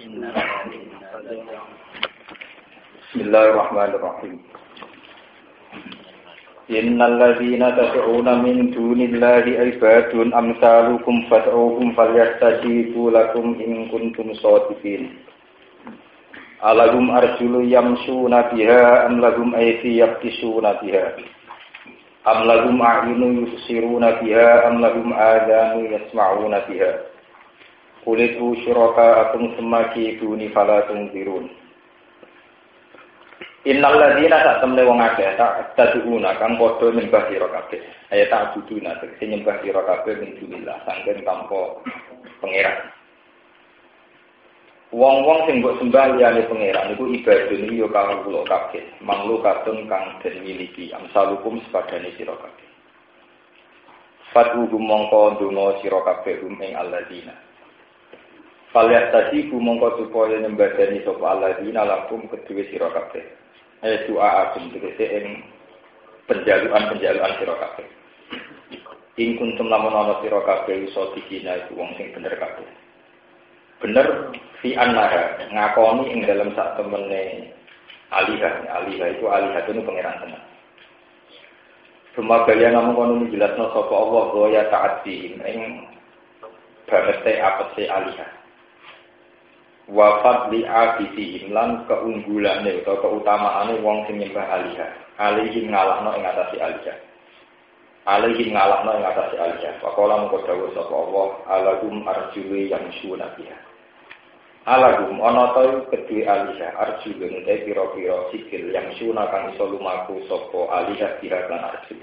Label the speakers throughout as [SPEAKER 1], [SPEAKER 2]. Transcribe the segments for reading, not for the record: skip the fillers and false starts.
[SPEAKER 1] Bismillahirrahmanirrahim. Innal ladzina tad'una min dunillahi ibadun amsalukum fad'uhum falyastajibu lakum in kuntum shadiqin. Alahum arjulu yamshuna biha am lahum aydi yabtisuna biha. Am lahum a'yunu yubsiruna biha am lahum adhanu yasma'una biha. Qulitu syuraka'akum tsumma kiduni fala tunzirun. Innal ladzina satamne wong akeh tak taduna kang padha nyembah sira kabeh. Ayat tak buduna tegese nyembah sira kabeh min dunillah sangken tanpa pangeran. Wong-wong sing mbok sembah liyane pangeran iku ibadun yo kang kula kabeh. Manglu katun kang den miliki amsalukum sepadane sira kabeh. Fatu mongko ndonga sira kabeh ing alladzina. Falyat tadi mongko supaya nyembadani sapa alladzina lakum kedue sira kabeh. Doa agum tegese ing penjaluan sira kabeh. Ing kuntum lamun ana sira kabeh iso dikina iku wong sing bener kabeh. Bener fi annaha ngakoni ing dalam sak temene alihah itu alihatun pangeran tenan. Sumagaya namung kono dijelasno sapa Allah bahwa ya ta'ati ing bangete apese alihah. Wa fadli abidihim lan keunggulane utawa keutamaane wong sing nyembah alihah. Alihim ngalahno ing atase alihah. Faqala mengko dawuh sapa Allah alagum arjuli yang syuna biha. Alagum ana ta kedue alihah arjuli te pira-pira sikil yang syuna kang iso lumaku sapa alihah biha lan arjuli.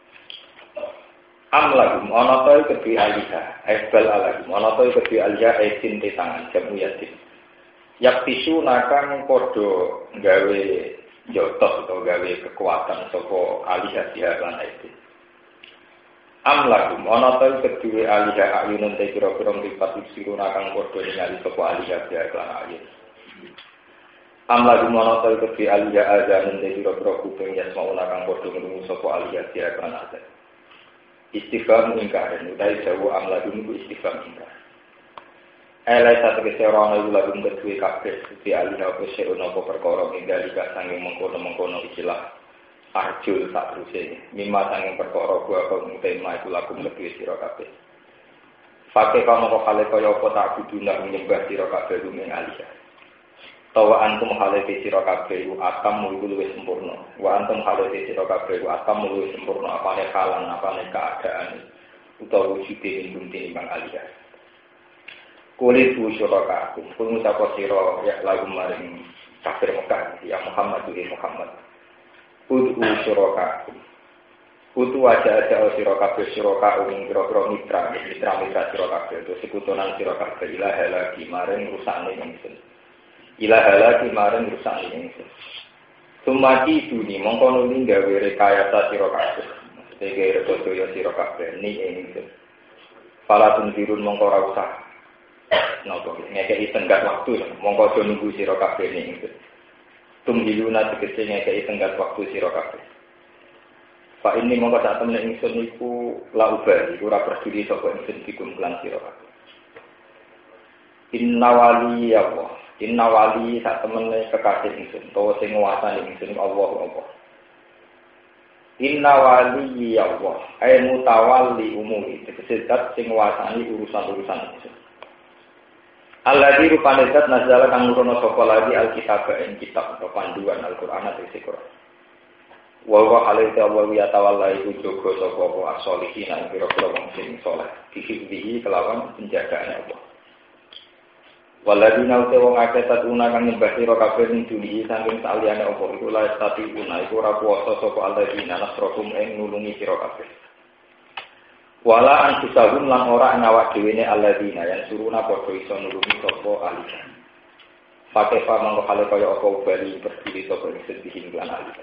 [SPEAKER 1] Amlagum ana ta kedue alihah aibal alagum ana ta kedue alihah aisin te tangan jamu yasin. Yaktisu nakang podo gawe jotos atau gawe kekuatan sapa alihah lan itu. Amlagum ana ta kedue alihah ayunun te kira-kira mripat siru nakang podo ningali sapa alihah lan ayun. Amlagum ana ta kedue alihah azanun te kira-kira kuping yasmauna kang podo ngrungu sapa alihah lan azan. Istifham ingkar utawi jawu amlagum iku istifham ingkar. Elai satu keseorang itu lagu kedua kabeh di alih apa seorang apa perkara hingga jika sanging mengkono istilah arjul tak terusnya mimma sanging perkara gua kau tema itu lagu kedua siro kabeh. Pakai kamu kau hale kau apa tak buduna menyembah siro kabeh rumeng alih. Tawa antum hale siro kabeh itu atam mulu luwes sempurna. Wa antum hale siro kabeh itu atam mulu sempurna apa nih halan apa nih keadaan utawa wujudnya buntin bang alih. Kulit usyuraka aku, pun ucapa siro ya lagu maring kafir Mekah ya Muhammad Muhammad. Kudu usyuraka aku, kudu aja siro kafir siraka ing kira-kira mitra siro kafir itu sekutunan siro kafir ilaha lagi maring rusakne ingsun. Sumati duni mongko nuli gawe rekayasa siro kafir. Sege rekoyo siro kafir ni ingsun. Fala tundirun mongko ora usah nopo ngekei tenggat waktu mongko aja nunggu sira kabeh ning tumdiluna tegese ngekei tenggat waktu sira kabeh fa ini mongko sak temene ingsun iku la ubah iku ora peduli sapa ingsun dikumpulan sira kabeh inna wali sak temene kekasih ingsun utawa sing nguasani ingsun Allah inna wali Allah ay mutawalli umuri tegese zat sing nguasani urusan-urusan ingsun. Alladzi rupane zat nazala kang nurono sapa lagi alkitab ing kitab atau panduan Al-Qur'an atau Al-Qur'an. Wa wa alaihi wa yatawalla iku jogo sapa apa as-solihin lan pira-pira wong sing saleh dihibbihi kelawan penjagaane Allah. Waladina uta wong akeh tatuna kang nyembah sira kabeh ning dunya saking saliyane apa iku la statiuna iku ora kuwasa sapa alladzina nasrohum ing nulungi sira kabeh. Wala antusahum lan ora ngawak dhewene alladzina yang suruna padha iso nulungi sapa alika. Fakefa mangko hale kaya apa ubali berdiri sapa ing sedih lan alika.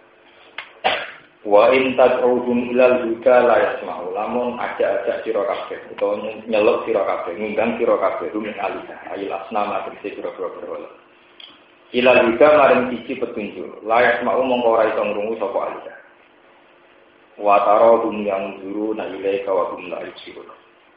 [SPEAKER 1] Wa in tad'uhum ilal huda la yasma'u lamun ajak-ajak sira kabeh utawa nyeluk sira kabeh ngundang sira kabeh rumeng alika ayil asnama tegese pira-pira berhala. Ilal huda maring siji petunjuk la yasma'u mongko ora iso ngrungu sapa alika. Wa tarahum yang zuru na ilaika wa hum la yusirun.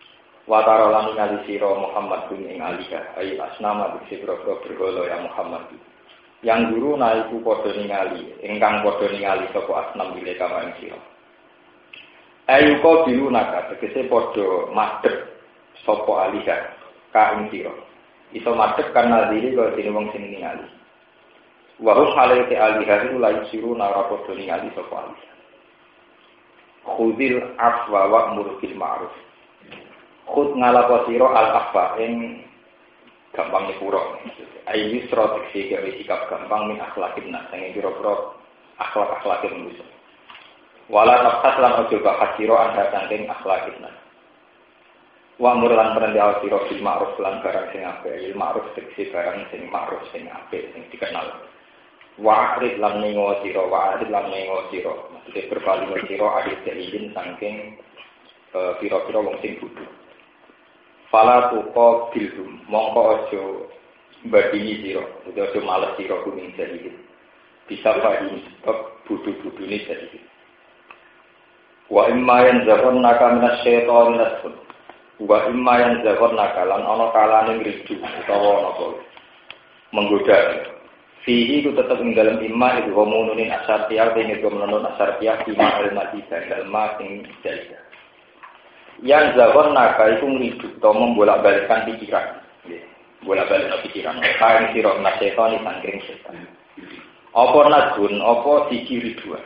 [SPEAKER 1] Wa tara lan ningali sira Muhammad bin ing alika ai asnama bisi boro berhala ya Muhammad. Yang guru naiku padha ningali ingkang padha ningali sapa asnam bile kamaring sira. Ayu ko biru naga tegese padha madhep sapa alika ka ing sira. Iso madhep karena diri kaya dene wong sing ningali. Wa hum halaiti alika iku la yusiru nara padha ningali sapa alika. Khudil afwa wa'mur bil ma'ruf. Khud ngalapa sira al-afwa ing gampang nyepuro. Ayu strategi gawe sikap gampang min akhlakin nas sing pira-pira akhlak-akhlake manusia. Wala tafsat lan ojo bahas sira anda saking akhlakin nas. Wa'mur lan perintah sira bil ma'ruf lan barang sing apik, il ma'ruf tegese barang sing ma'ruf sing apik sing dikenal. Wa'rid lan mengo sira, maksudnya berpaling sira adil izin saking pira-pira wong sing bodho. Fala tuqa bilhum mongko aja badini sira, aja males sira kuning sedikit. Bisa padhi sebab bodho-bodhone sedikit. Wa imma yanzaghannaka minasyaitonir rajim. Wa imma yanzaghannaka lan ana kalane ngridu utawa ana apa menggoda. Fihi itu tetap ing dalam imma itu homonunin asartiah ini homonunin asartiah imma al-madibah dalma sing jaya. Yang zakon naga itu ngridu atau membolak-balikkan pikiran. Bolak-balik pikiran. Kain sirok naseton di sangkring setan. Apa nagun, apa dikiri dua.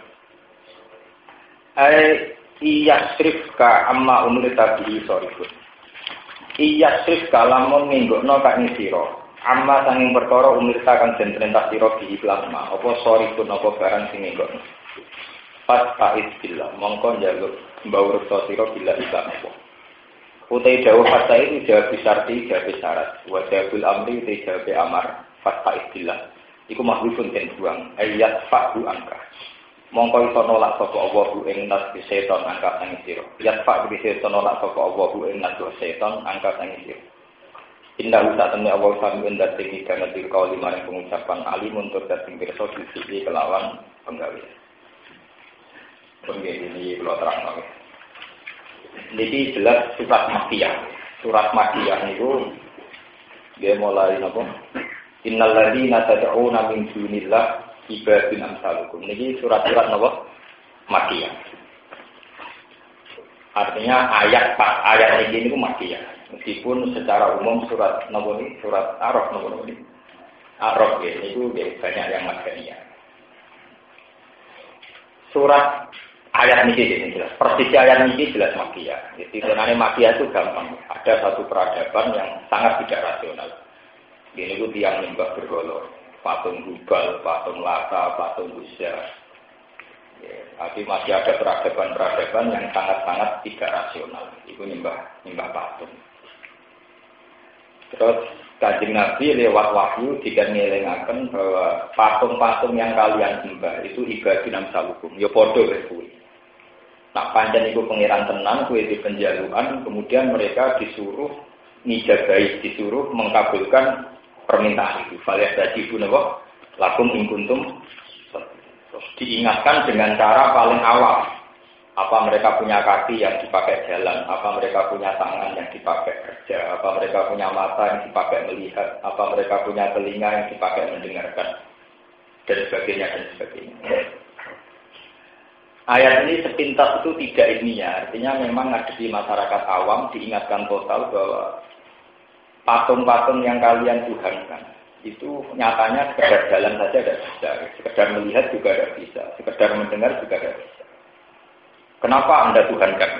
[SPEAKER 1] Iyasrifka amma umur tabi'i sorifun. Iyasrifka lamun minggokno kak siro. Amma sanging perkara umur takkan den perintah siro bihi plasma. Apa sorifun, apa barang sing minggokno. Pas fa'id billah, mongko njaluk mbau reksa sira bila iklan apa. Utai dawuh fasa itu jawab bisarti, jawab syarat. Wa jawabul amri utai jawab amar. Pas fa'id billah. Iku mahdhufun den buang. Ayat fa'du angka. Mongko iso nolak sapa Allah ing nas setan angka sang sira. Ayat fa'du iso nolak sapa Allah ing nas setan angka sang sira. Indah usatane Allah sami ndak iki kana dirkauli maring pengucapan alimun tur dadi pirsa sisi kelawan penggawe. Ini kalau terang. Jadi jelas surat Makkiyah. Surat Makkiyah itu dia mulai apa? Innal ladzina tad'una min dunillah ibadun amsalukum. Ini surat-surat apa? Makkiyah. Artinya ayat ini itu Makkiyah. Meskipun secara umum surat napa ini? Surat Araf napa ini? Araf ya, itu banyak yang Makkiyah. Surat ayat ini jelas. Persisi ayat ini jelas Makkiyah. Jadi sebenarnya Makkiyah itu gampang. Ada satu peradaban yang sangat tidak rasional. Ini itu tiang nyembah berhala, patung Hubal, patung Lata, patung Uzza. Ya, tapi masih ada peradaban-peradaban yang sangat-sangat tidak rasional. Itu nyembah patung. Terus Kanjeng Nabi lewat wahyu ngelingaken bahwa patung-patung yang kalian sembah itu ibadun amsalukum. Ya padha kuwi. Nak pancen iku pangeran tenan kuwi di penjaluan, kemudian mereka disuruh nijagai, disuruh mengabulkan permintaan itu. Faliyah tadi pun apa? Lakum in kuntum. Terus diingatkan dengan cara paling awal. Apa mereka punya kaki yang dipakai jalan, apa mereka punya tangan yang dipakai kerja, apa mereka punya mata yang dipakai melihat, apa mereka punya telinga yang dipakai mendengarkan, dan sebagainya, dan sebagainya. Ayat ini sepintas itu tidak ilmiah, artinya memang ngadepi masyarakat awam diingatkan total bahwa patung-patung yang kalian tuhankan itu nyatanya sekedar jalan saja tidak bisa, sekedar melihat juga tidak bisa, sekedar mendengar juga tidak bisa. Kenapa Anda tuhankan?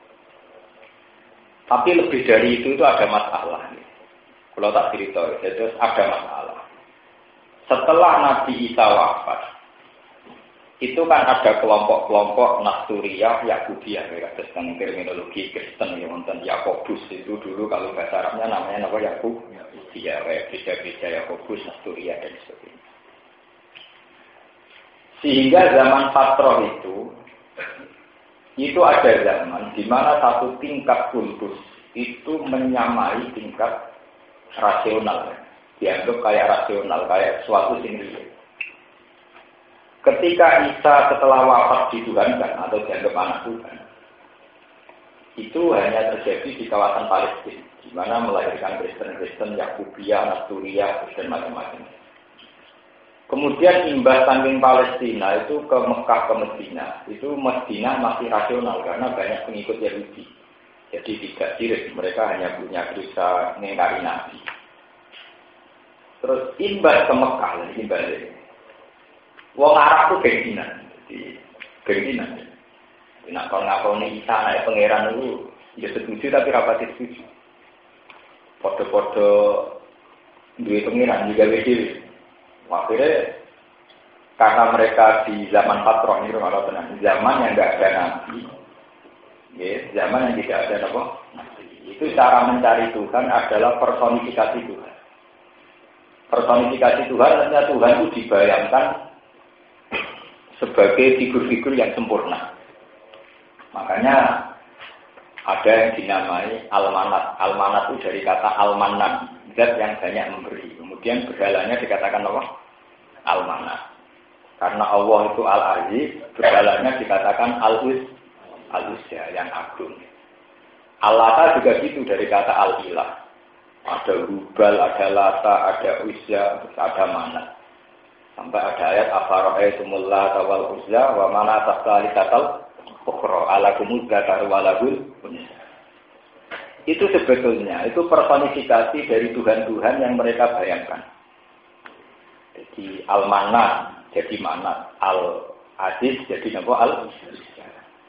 [SPEAKER 1] Tapi lebih dari itu ada masalah. Kalau tak cerita, itu ada masalah. Setelah Nabi Isa wafat, itu kan ada kelompok-kelompok Nasturiyah, Yakubiyah, tentang terminologi Kristen yang nonton Yakobus itu dulu kalau bahasa Arabnya namanya apa Yakubiyah, beda-beda Yakobus, Nasturiyah dan sebagainya. Sehingga zaman Fatroh itu ada zaman di mana satu tingkat kultus itu menyamai tingkat rasional, dianggap kayak rasional, kayak suatu sendiri. Ketika Isa setelah wafat dituhankan atau dianggap anak Tuhan, itu hanya terjadi di kawasan Palestina, di mana melahirkan Kristen-Kristen, Yakubia, Nasturia, dan macam-macam. Kemudian imbas saking Palestina itu ke Mekah, ke Medina. Itu Medina masih rasional karena banyak pengikut Yahudi. Jadi tidak sirik, mereka hanya punya dosa mengingkari Nabi. Terus imbas ke Mekah, ini balik. Wong Arab itu gengsinan, jadi gengsinan. Nah, kalau ngakoni Isa naik pangeran itu, ya setuju tapi rapati setuju. Podo-podo duit pangeran juga beda. Akhirnya karena mereka di zaman Patroh ini kalau tenang, zaman yang tidak ada Nabi, ya, zaman yang tidak ada apa? Itu cara mencari Tuhan adalah personifikasi Tuhan. Personifikasi Tuhan artinya Tuhan itu dibayangkan sebagai figur-figur yang sempurna. Makanya ada yang dinamai almanat. Almanat itu dari kata almanan, zat yang banyak memberi. Kemudian berhalanya dikatakan apa? Almanat. Karena Allah itu al-aziz, berhalanya dikatakan al-uzza yang agung. Al-lata juga gitu dari kata al-ilah. Ada Hubal, ada Lata, ada Uzza, ada Manat. Sampai ada ayat afara'aitumul Lata wal Uzza wa manat tsalitsatal ukhra alakumuz zakaru walahul unsa. Itu sebetulnya itu personifikasi dari Tuhan-Tuhan yang mereka bayangkan. Jadi Al-Manat jadi Manat, Al-Aziz jadi apa? Al-Uzza.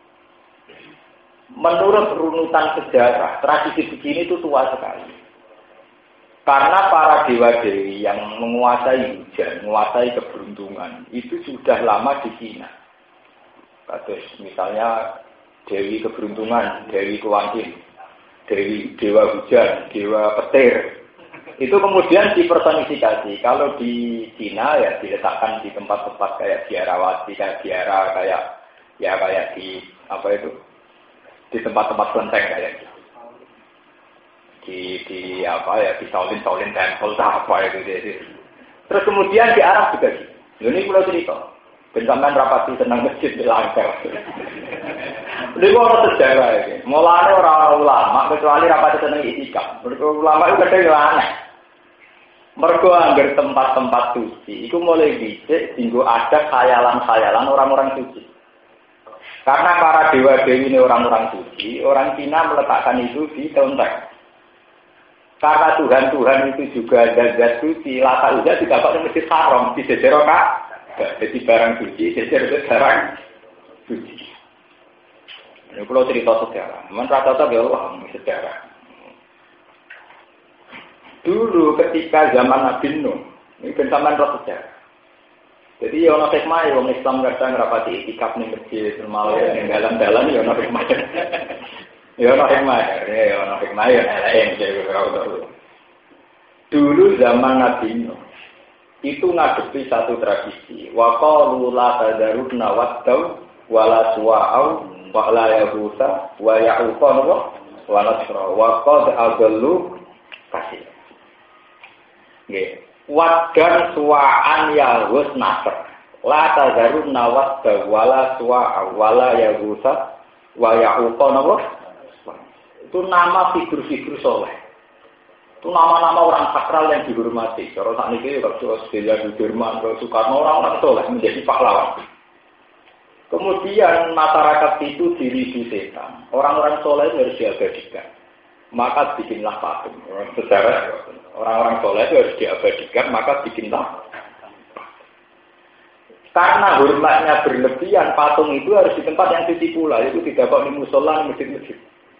[SPEAKER 1] Menurut runutan sejarah, tradisi begini itu tua sekali. Karena para dewa-dewi yang menguasai hujan, menguasai keberuntungan, itu sudah lama di Cina. Terus misalnya Dewi Keberuntungan, Dewi Kewangkin, Dewa Hujan, Dewa Petir. Itu kemudian dipersonifikasi. Kalau di Cina ya diletakkan di tempat-tempat kayak Biarawati, kayak Biara, kayak di apa itu? Di tempat-tempat kelenteng kayak gitu. Di apa ya di Shaolin Temple apa itu. Terus kemudian di Arab juga gitu. Ini pulau cerita. Bencaman rapati senang masjid di Langkar. Ini orang sejarah ini. Mulanya orang ulama kecuali rapati senang itikaf. Ulama itu kadang aneh. Mergo anggar tempat-tempat suci. Itu mulai dicek sehingga ada khayalan-khayalan orang-orang suci. Karena para dewa-dewi ini orang-orang suci, orang Cina meletakkan itu di kelenteng. Karena Tuhan-Tuhan itu juga zat suci, Lata Uzza tidak dapat masjid haram di Jazirah Ka'bah. Jadi barang suci, Jazirah barang suci. Ini kalau cerita sejarah, memang rata-rata ya Allah sejarah. Dulu ketika zaman Nabi Nuh, ini bencaman roh sejarah. Jadi ya orang hikmah, orang Islam kadang rapati itikaf nih masjid, malah yang dalam-dalam ya orang hikmah. Ya orang hikmah ya lain. Dulu zaman Nabi Nuh itu ngadepi satu tradisi. Wa qalu la tadaruna wattau wala suwa'u wa la yabusa wa ya'uqa wa nasra wa qad adallu kasih. Nggih. Wadan suwa'an yahus nasr. La tadaruna wattau wala suwa'u wala yabusa wa ya'uqa itu nama figur-figur soleh. Itu nama-nama orang sakral yang dihormati. Kalau saat ini kalau Australia, Sudirman, kalau Soekarno orang-orang soleh menjadi pahlawan. Kemudian masyarakat itu diridu setan. Orang-orang soleh itu harus diabadikan. Maka bikinlah patung. Sejarah orang-orang soleh itu harus diabadikan. Maka bikinlah. Karena hormatnya berlebihan, patung itu harus di tempat yang suci pula. Itu tidak di musola, di masjid-masjid.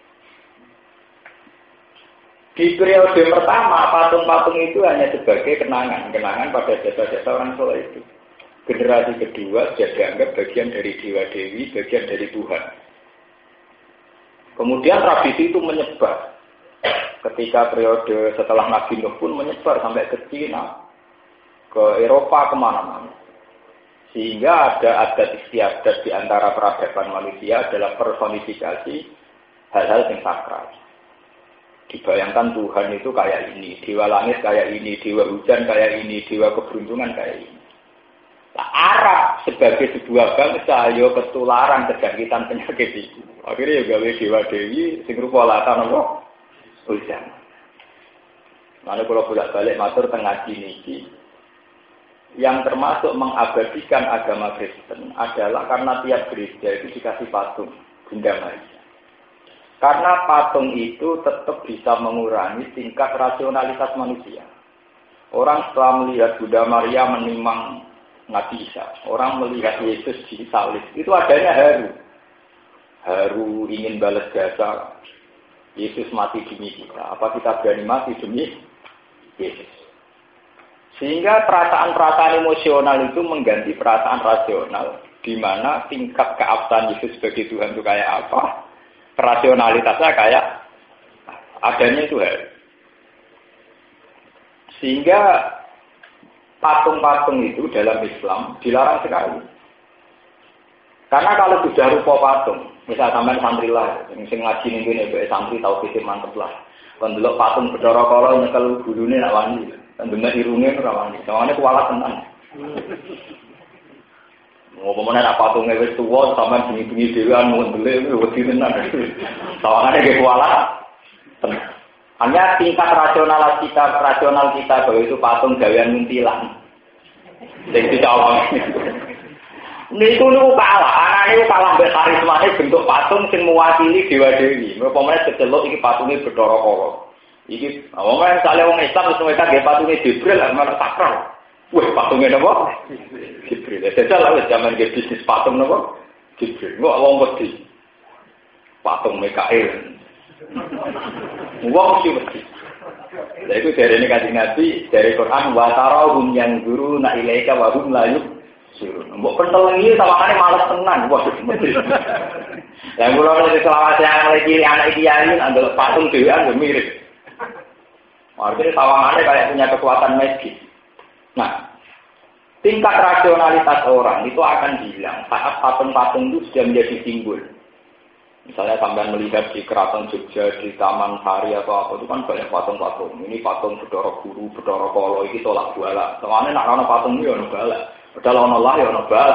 [SPEAKER 1] Di periode pertama, patung-patung itu hanya sebagai kenangan pada jasa-jasa orang soleh itu. Generasi kedua sudah dianggap bagian dari dewa-dewi, bagian dari Tuhan. Kemudian tradisi itu menyebar. Ketika periode setelah Nabi Nuh pun menyebar sampai ke Cina, ke Eropa, kemana-mana. Sehingga ada adat istiadat di antara peradaban manusia adalah personifikasi hal-hal yang sakral. Dibayangkan Tuhan itu kayak ini, dewa langit kayak ini, dewa hujan kayak ini, dewa keberuntungan kayak ini. Nah, Arab sebagai sebuah bangsa yo ketularan kejangkitan penyakit itu. Akhirnya ya gawe dewa dewi sing rupa latan apa? Ujian. Lalu kalau bolak-balik matur tengah niki, yang termasuk mengabadikan agama Kristen adalah karena tiap gereja itu dikasih patung Bunda Maria. Karena patung itu tetap bisa mengurangi tingkat rasionalitas manusia. Orang setelah melihat Bunda Maria menimang Nabi Isa, orang melihat Yesus disalib, itu adanya haru. Haru ingin balas jasa. Yesus mati demi kita. Apa kita berani mati demi Yesus? Sehingga perasaan-perasaan emosional itu mengganti perasaan rasional, di mana tingkat keabsahan Yesus sebagai Tuhan itu kayak apa, rasionalitasnya kayak adanya itu haru. Sehingga patung-patung itu dalam Islam dilarang sekali. Karena kalau sudah rupa patung, misal sampean santri lah, sing ngaji ning kene santri tau pikir mantep lah. Kon delok patung Bathara Kala nyekel gulune nak wani, tendene irunge ora wani. Sawane kuwalat tenan. Ngomongane nak patunge wis tuwa sampean bengi-bengi dhewe anu ndele wedi tenan. Sawane ge kuwalat tenan. Hanya tingkat rasional kita bahwa itu patung gawean muntilan. Sing dicawang. Niku kalah, anake kalah mbek karismane bentuk patung sing mewakili dewa dewi. Upamane kecelok iki patunge Bathara Kala. Iki awake misale wong Islam wis mereka nggih patunge Jibril lan malah sakral. Wah, patunge napa? Jibril. Dadi lha wis jaman ge bisnis patung napa? Jibril. Kok wong wedi. Patung Mikail. Wong mesti wedi. Lha iku jarene Kanjeng Nabi dari Quran wa tarahum yang guru na ilaika wa hum la yusirun. Mbok pentelengi sawangane males tenan. Waduh mesti. Lah kula nek selawase yang lagi anak kiai andel patung dhewean yo mirip. Artinya sawangane kayak punya kekuatan magis. Nah, tingkat rasionalitas orang itu akan hilang saat patung-patung itu sudah menjadi simbol. Misalnya sampai melihat di Keraton Jogja, di Taman Sari atau apa itu kan banyak patung-patung. Ini patung Bathara Guru, Bathara Kala iki tolak bala. Soalnya nak ana patung iki ana bala. Padahal ana lah ya ana bala.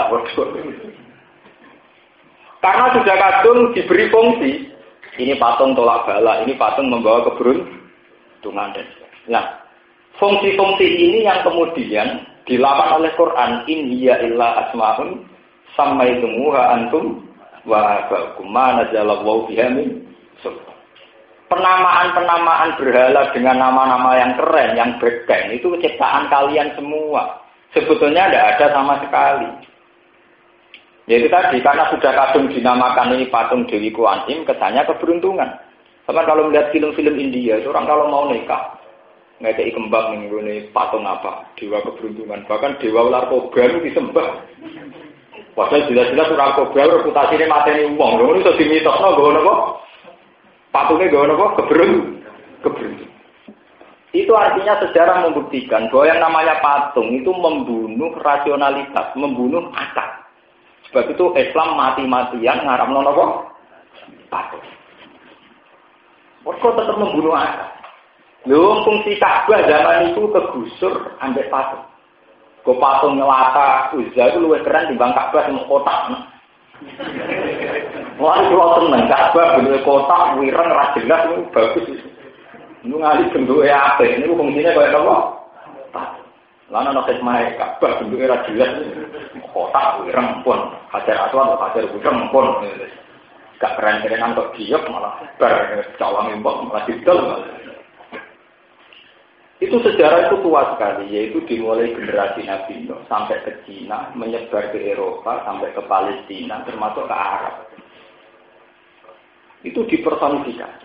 [SPEAKER 1] Karena sudah kadung diberi fungsi. Ini patung tolak bala, ini patung membawa keberuntungan dan sebagainya. Nah, fungsi-fungsi ini yang kemudian dilawan oleh Quran, in hiya illa asmaun sammaitumuha antum wa ba'kum ma nazalallahu biha min sultan. Penamaan-penamaan berhala dengan nama-nama yang keren, yang bergen, itu ciptaan kalian semua. Sebetulnya tidak ada sama sekali. Yaitu tadi, karena sudah kadung dinamakan ini patung Dewi Kuan Im, kesannya keberuntungan. Sama kalau melihat film-film India, orang kalau mau nikah, ngekei kembang ini patung apa? Dewa keberuntungan. Bahkan Dewa Ular Kobra itu disembah. Padahal jelas-jelas Ular Kobra reputasinya mateni uang. Lalu itu dimitosno gawa napa? Patungnya gawa napa? Keberuntungan. Itu artinya sejarah membuktikan bahwa yang namanya patung itu membunuh rasionalitas, membunuh akal. Sebab itu Islam mati-matian ngaramno napa? Patung. Mereka tetap membunuh akal. Lho fungsi Ka'bah zaman itu kegusur ambek patung. Go patung Lata Uzza itu luwih keren timbang Ka'bah sing kotak. Wah, kalau seneng Ka'bah bentuke kotak wireng ra jelas itu bagus. Nu ngali bentuke apik, niku fungsine kaya apa? Patung. Lan ana hikmah Ka'bah bentuke ra jelas. Kotak wireng pun, hajar aswan atau hajar wireng pun. Gak keren-kerenan kok giok malah bar cawang mbok malah didol. Itu sejarah itu tua sekali, yaitu dimulai generasi Nabi Nuh sampai ke Cina, menyebar ke Eropa, sampai ke Palestina, termasuk ke Arab. Itu dipersonifikasi.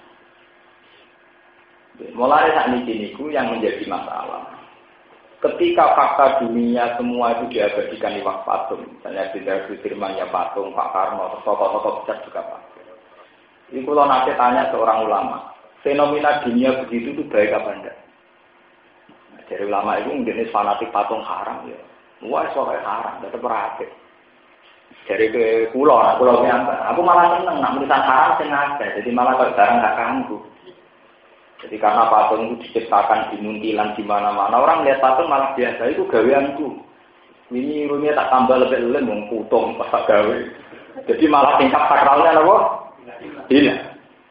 [SPEAKER 1] Mulai saat ini yang menjadi masalah. Ketika fakta dunia semua itu diabadikan di waktu patung, misalnya Jenderal Sudirman ya patung, Pak Karno, tokoh-tokoh besar juga patung. Ini kalau nanti tanya seorang ulama, fenomena dunia begitu itu baik apa enggak? Dari ulama itu menjadi fanatik patung haram ya. Wah, soal haram, tetap berarti. Dari ke pulau nyampe. Aku malah seneng, nak tulisan haram sengaja. Jadi malah kalau barang tak ganggu. Jadi karena patung itu diciptakan di muntilan di mana-mana, orang lihat patung malah biasa itu gaweanku. Ini ruminya tak tambah lebih lem, putung pas gawe. Jadi malah tingkat sakralnya apa? Hilang.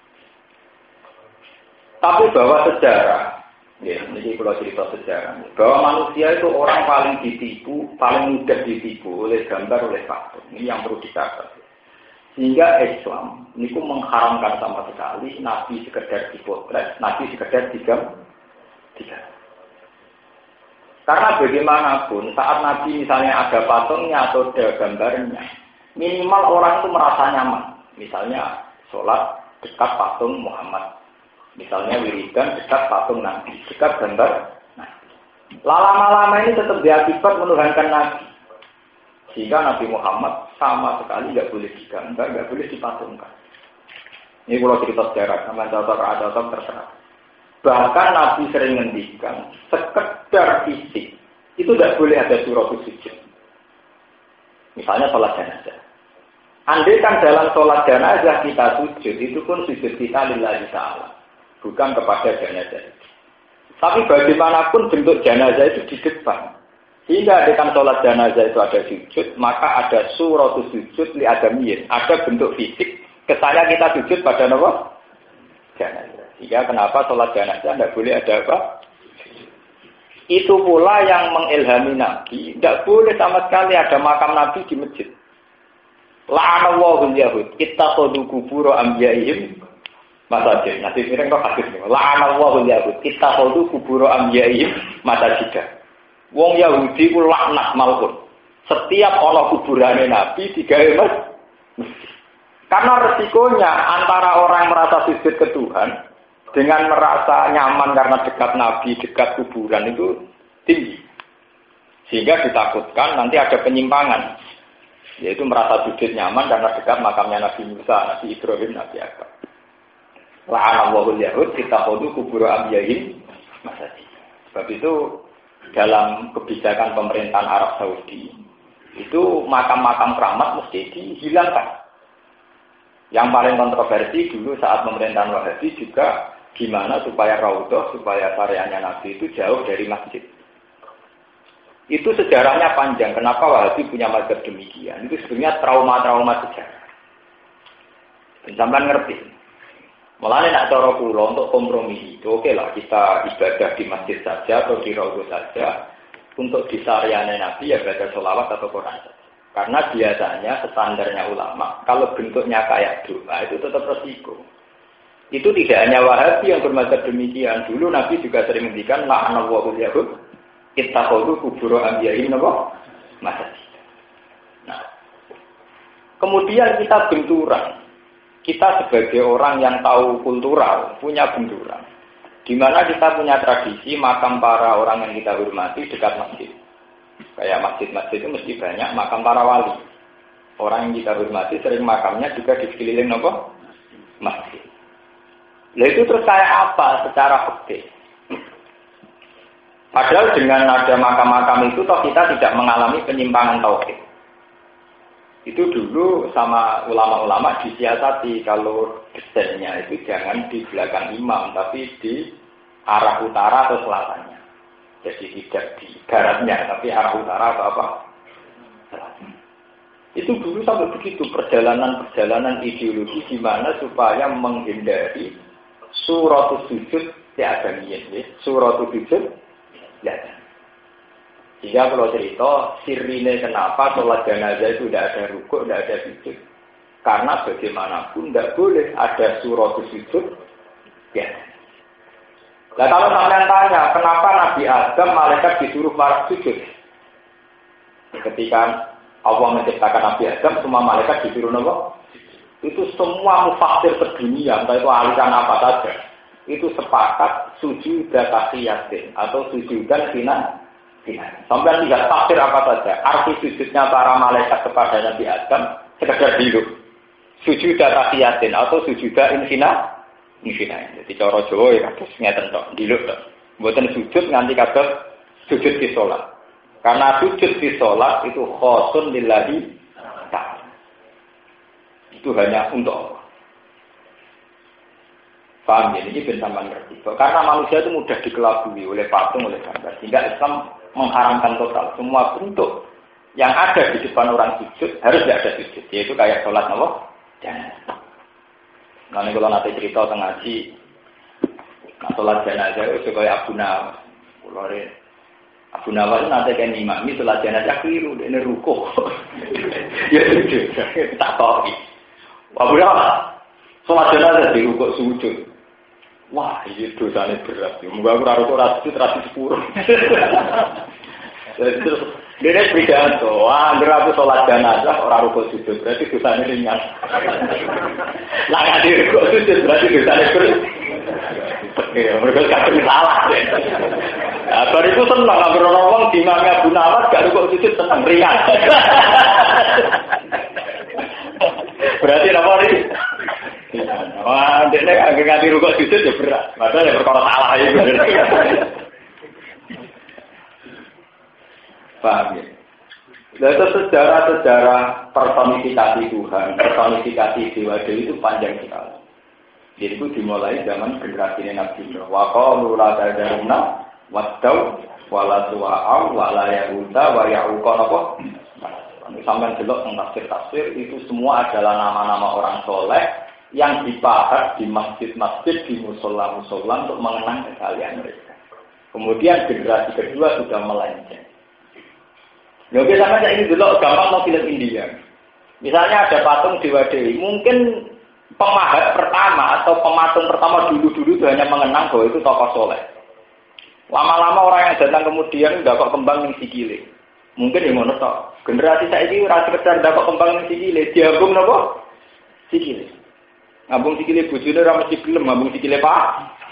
[SPEAKER 1] Tapi bahwa sejarah, ya, ini kalau cerita sejarah, bahwa manusia itu orang paling ditipu, paling mudah ditipu oleh gambar, oleh faktor. Ini yang perlu dicatat. Sehingga Islam ini mengharamkan sama sekali Nabi sekedar dipotret, Nabi sekedar digambar. Karena bagaimanapun saat Nabi misalnya ada patungnya atau ada gambarnya, minimal orang itu merasa nyaman. Misalnya sholat dekat patung Muhammad, misalnya wiridan dekat patung Nabi, dekat gambar. Nah, lama-lama ini tetap diakibat menuhankan Nabi. Sehingga Nabi Muhammad sama sekali nggak boleh digambar, nggak boleh dipatungkan. Ini kalau cerita sejarah, sama ada terserah. Bahkan Nabi sering ngendikan, sekedar fisik itu tidak boleh ada surah sujud. Misalnya sholat jenazah. Andai kan dalam sholat jenazah kita sujud, itu pun sujud kita lillahi ta'ala, bukan kepada jenazah. Tapi bagaimanapun bentuk jenazah itu di depan. Sehingga dengan sholat jenazah itu ada sujud, maka ada surah sujud li adamiyin, ada bentuk fisik. Kesannya kita sujud pada apa? Jenazah. Sehingga kenapa sholat jenazah tidak boleh ada apa? Itu pula yang mengilhami Nabi, tidak boleh sama sekali ada makam Nabi di masjid. La'anallahu al-yahud, ittakhadhu qubur anbiya'ihim masajid. Nanti sering kok hadis niku. La'anallahu al-yahud, ittakhadhu qubur anbiya'ihim masajid. Wong Yahudi ku laknat malun. Setiap ana kuburane Nabi digawe masjid. Karena resikonya antara orang merasa sujud ke Tuhan dengan merasa nyaman karena dekat Nabi, dekat kuburan itu tinggi. Sehingga ditakutkan nanti ada penyimpangan. Yaitu merasa sujud nyaman karena dekat makamnya Nabi Musa, Nabi Ibrahim, Nabi Yakub. La'anallahu al-yahud ittakhadhu qubur anbiya'ihim masajid. Sebab itu dalam kebijakan pemerintahan Arab Saudi itu makam-makam keramat mesti dihilangkan. Yang paling kontroversi dulu saat pemerintahan Wahabi juga gimana supaya raudhah, supaya sareanya Nabi itu jauh dari masjid. Itu sejarahnya panjang. Kenapa Wahabi punya mazhab demikian? Itu sebenarnya trauma-trauma sejarah. Sampeyan ngerti. Mulane nek cara kula untuk kompromi itu oke lah kita ibadah di masjid saja atau di raudhah saja. Untuk di sareanya Nabi ya baca sholawat atau Quran saja. Karena biasanya standarnya ulama, kalau bentuknya kayak doa itu tetap resiko. Itu tidak hanya Wahabi yang bermazhab demikian. Dulu Nabi juga sering menghentikan la'anallahu al-yahud ittakhadhu qubur anbiya'ihim masajid. Nah, kemudian kita benturan. Kita sebagai orang yang tahu kultural punya benturan. Di mana kita punya tradisi makam para orang yang kita hormati dekat masjid. Kayak masjid-masjid itu mesti banyak makam para wali. Orang yang kita hormati sering makamnya juga di sekeliling apa? Masjid. Nah itu terus kayak apa secara fikih? Padahal dengan ada makam-makam itu toh kita tidak mengalami penyimpangan tauhid. Itu dulu sama ulama-ulama disiasati kalau desainnya itu jangan di belakang imam tapi di arah utara atau selatannya. Jadi tidak di baratnya, tapi arah utara atau apa? Itu dulu sampai begitu perjalanan ideologi gimana supaya menghindari suratul sujud tiadamiyah, suratul sujud ya. Jika kalau cerita sirine kenapa sholat jenazah itu tidak ada rukuk, tidak ada sujud, karena bagaimanapun tidak boleh ada suratul sujud ya. Nah kalau kalian tanya, kenapa Nabi Adam malaikat disuruh para sujud? Ketika Allah menciptakan Nabi Adam, semua malaikat disuruh apa? Itu semua mufassir sedunia, entah itu aliran apa saja, itu sepakat sujudan tahiyatin atau sujudan sinan. Sampai lihat tafsir apa saja, arti sujudnya para malaikat kepada Nabi Adam sekedar hidup. Sujudan tahiyatin atau sujudan infinah. Jadi cara Jawa ya kados ngeten tok, diluk tok. Mboten sujud nganti kados sujud di salat. Karena sujud di salat itu khosun lillahi ta'ala. Itu hanya untuk Allah. Paham ya? Ini bentangan ngerti. Karena manusia itu mudah dikelabui oleh patung, oleh gambar. Sehingga Islam mengharamkan total semua bentuk yang ada di depan orang sujud harus tidak ada sujud, yaitu kayak sholat apa? Jangan. Nanti kalau nanti cerita tengah ngaji, nah sholat jenazah itu kayak Abu Nawas. Abu Nawas nanti kayak imami sholat jenazah keliru, ini rukuh. Ya sujud, tak tahu. Abu Nawas sholat jenazah di rukuh sujud. Wah, ini dosanya berat. Moga aku rasa itu terasi sepuluh. Terus dia beda tuh. Wah, aku sholat jenazah orang rukuk sujud berarti dosanya ringan. Lah nggak di rukuk sujud berarti dosanya berat. Ya, mereka kadang salah. Baru itu senang ngambil orang di imamnya Abu Nawas gak rukuk sujud senang ringan. Berarti apa ini? Wah, dia nggak di rukuk sujud ya berat. Padahal ya perkara salah ya bener. Paham ya? Lalu sejarah personifikasi Tuhan, personifikasi Dewa-Dewi itu panjang sekali. Jadi itu dimulai zaman generasi Nabi Nuh. Wa qalu la tadaruna waddau wala suwa'u wala yahuda wa ya'uqa napa? Sampai delok teng tafsir-tafsir itu semua adalah nama-nama orang soleh yang dipahat di masjid-masjid, di musola-musola untuk mengenang kekalian mereka. Kemudian generasi kedua sudah melenceng. Ya oke, sama saya ini dulu gampang mau film India. Misalnya ada patung Dewa Dewi, mungkin pemahat pertama atau pematung pertama dulu-dulu itu hanya mengenang bahwa itu tokoh soleh. Lama-lama orang yang datang kemudian nggak kok kembang yang sikile. Mungkin yang ngono tok. Generasi saya ini rasa besar nggak kok kembang yang sikile, diambung nopo? Sikile. Ngambung sikile bojone ora mesti gelem, ngambung sikile Pak.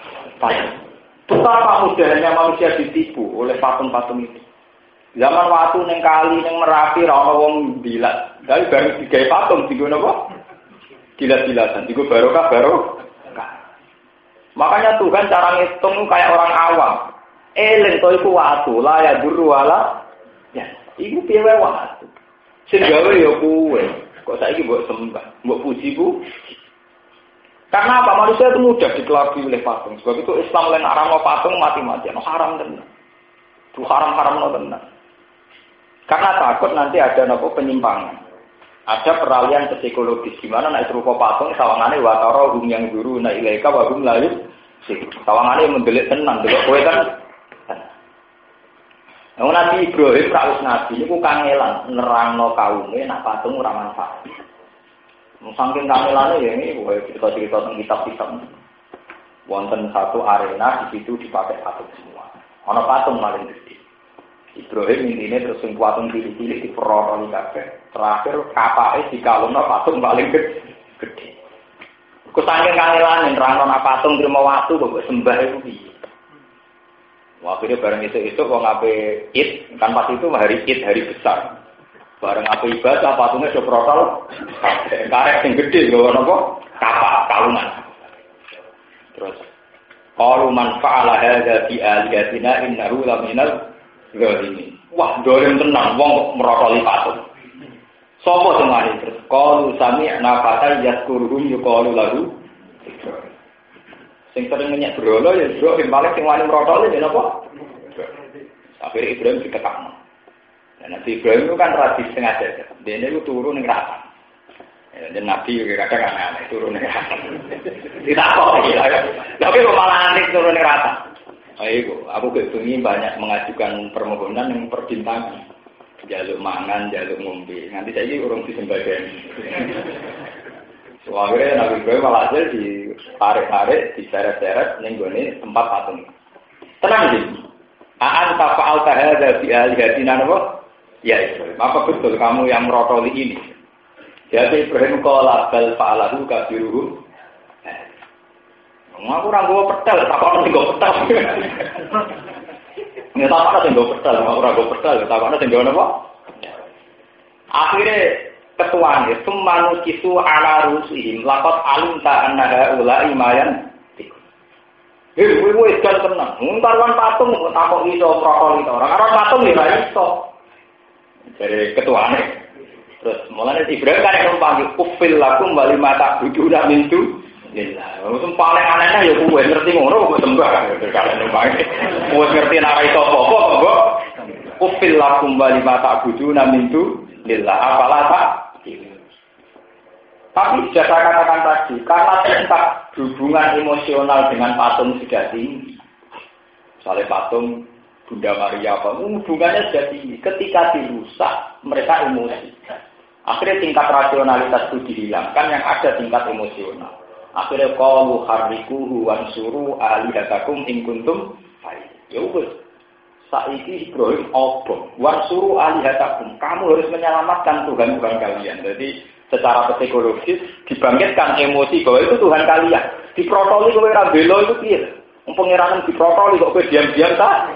[SPEAKER 1] Betapa mudahnya manusia ditipu oleh patung-patung itu. Zaman waktu neng kali neng Merapi ra ono wong dilat. Dari baru digawe patung digo napa? Dilat-dilatan, digo barokah. Makanya Tuhan cara ngitung kayak orang awam. Eling to iku watu, la ya duru wala. Ya, iku piye wae watu. Sing gawe ya kuwe. Kok saiki mbok sembah, mbok puji Bu? Karena apa? Manusia itu mudah dikelabui oleh patung. Sebab itu Islam lan haram patung mati-matian, haram tenan. Itu haram-haram tenan. Karena takut nanti ada nopo penyimpangan. Ada peralihan psikologis di mana nek rupa patung sawangane watara hum yang guru na ilaika wa hum layu. Sawangane mendelik tenan delok kowe kan. Nah, Nabi Ibrahim rawuh nabi niku kangelan nerangno kaume nek patung ora manfaat. Saking kangelane ya ini kowe cerita-cerita tentang kitab-kitab. Wonten satu arena di situ dipakai patung semua. Ana patung paling gede. Ibrahim ini terus sing patung cilik-cilik diperoroni kabeh. Terakhir kapake dikalungno patung paling gede. Ku saking kangelane nerangno patung trimo watu kok sembah iku piye. Akhirnya bareng itu wong ape Id, kan pas itu hari Id, hari besar. Bareng ape ibadah patungnya do protol. Karek sing gede lho napa? Kapak kalungan. Terus qalu man fa'ala hadza bi aliyatina innahu laminal zalimin. Wah, dolen tenang wong merotoli patung. Sopo sing ngene terus? Qalu sami'na fatan yazkuruhum yuqalu lahu. Sing sering menyek brolo ya bro, sing paling sing wani merotoli ya napa? Akhirnya Ibrahim dikekang. Dan Nabi Ibrahim itu kan tradisi sengaja. Dia itu turun ning rata. Dan Nabi juga kadang aneh turun ning rata. Tidak kok iki ya. Tapi kok malah aneh turun ning rata. Ayo, aku kebengi banyak mengajukan permohonan yang perbintangan. Jaluk mangan, jaluk ngombe. Nanti saiki urung disembadani. Soalnya Nabi Ibrahim malah hasil ditarik-tarik, diseret-seret ning gone tempat patung. Tenang iki. Aan tafa'al tahadza bi alihatina napa? Ya Ibrahim, apa betul kamu yang merotoli ini? Jadi Ibrahim qala bal fa'alahu kabiruhum. Aku ora nggo petel, takon sing nggo petel. Nek takon sing nggo petel, aku ora nggo petel, takon sing nggo napa? Akhire ketuane sumanu kisu ala rusihim laqad alimta anna ulai mayan. Kowe wis kan tenang. Muntarwan patung takok iso protol itu. Orang patung ya iso. Dari ketuane. Terus mulane Ibrahim kan numpang kufil lakum wali mata buduna mintu. Lillah. Wong paling anehnya ya kowe ngerti ngono kok sembah kan numpang. Wis ngerti nek iso apa-apa kok. Ufil lakum wa lima ta'buduna min dunillah afala ta'qilun. Tapi sudah saya katakan tadi, karena tingkat hubungan emosional dengan patung sudah tinggi. Misalnya patung Bunda Maria apa, hubungannya sudah tinggi. Ketika dirusak, mereka emosi. Akhirnya tingkat rasionalitas itu dihilangkan, yang ada tingkat emosional. Akhirnya qalu harrikuhu wansuru alihatakum in kuntum fa'il. Ya wis. Saiki Ibrahim obong, wansuru alihatakum. Kamu harus menyelamatkan Tuhan-Tuhan kalian. Jadi secara psikologis dibangkitkan emosi bahwa itu Tuhan kalian. Diprotoli kowe ra bela itu piye? Wong pangeran diprotoli kok kowe diam-diam ta?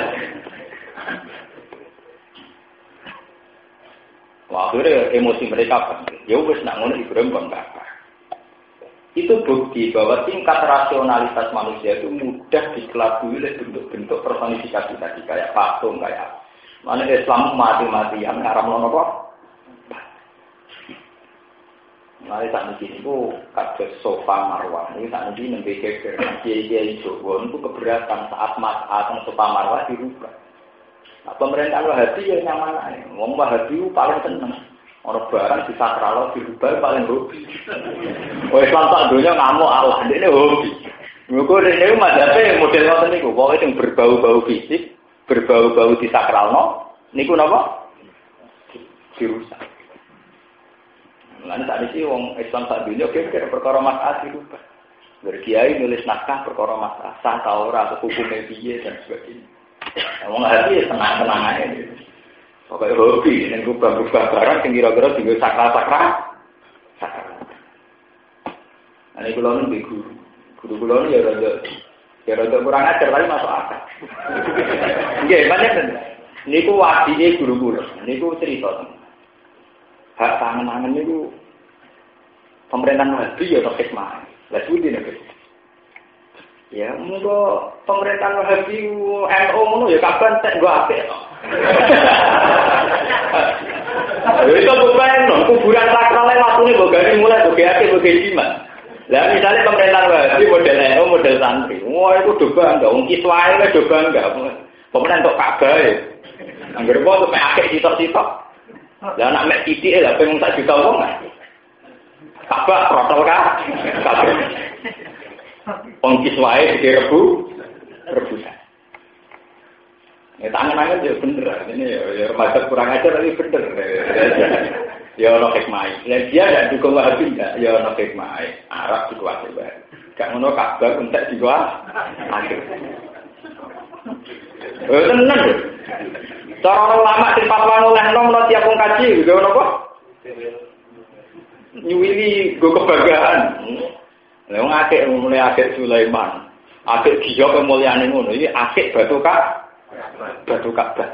[SPEAKER 1] Wah, akhirnya emosi mereka bangkit. Ya wis nak ngono Ibrahim bangga. Itu bukti bahwa tingkat rasionalitas manusia itu mudah dikelabui oleh bentuk-bentuk personifikasi tadi kayak patung kayak mana Islam mati-matian ngaramno kok. Mari tak niki niku kados sofa marwah. Ini tak niki nembe geger kiai-kiai Jawa niku keberatan saat ateng sofa marwah dirubah. Nah, pemerintah Wahabi ya nyaman ae. Wong Wahabi paling seneng. Orang barang disakral dirubah paling hobi. Oh Islam tak donya ngamuk Allah, ndekne hobi. Niku rene madhabe model ngoten niku, pokoke sing berbau-bau fisik, berbau-bau disakralno, niku napa? Dirusak. Lan sak iki wong Islam sak dunya kira perkara masalah dirubah. Berkiai nulis naskah perkara masalah sah ta ora hukume piye dan sebagainya. Wong hati tenang-tenang ae. Pokoke hobi ning rubah-rubah barang sing kira-kira dienggo sakral-sakral. Ane kula niku guru. Guru kula ya rada kurang ajar tapi masuk akal. Nggih, pancen niku wadine guru kula. Niku cerita hak tangan-tangan itu pemerintahan Wahabi ya tak hikmah. Lah suwi nek. Ya, monggo pemerintahan Wahabi NU ngono ya kapan tek nggo apik to. Itu bukan kuburan sakral watune mbok gawe mulai mbok ati mbok iman. Lah misalnya pemerintahan Wahabi model NU model santri. Wah itu do bangga wong kiswae wis do bangga. Pemenang tok Ka'bah e. Angger apa mek akeh sitok-sitok. Lah anak mek titik lha pengen tak juta wong. Kabeh protol ka. Kabeh. Wong kiswae rebutan. Ya tangan-tangan ya bener. Ini ya remaja kurang ajar tapi bener. Ya ono hikmah. Lah dia ndak dukung Wahabi enggak? Ya ono hikmah. Arab dikuasai bae. Gak ngono Ka'bah entek dikuasai. Tenan. Cara orang lama sing fatwa olehno menawa tiap wong kaji lho napa? Nyuwili go kebanggaan. Lah wong akeh mulai akeh Sulaiman. Akeh Giyo kemuliaane ngono iki akeh batu Ka'bah.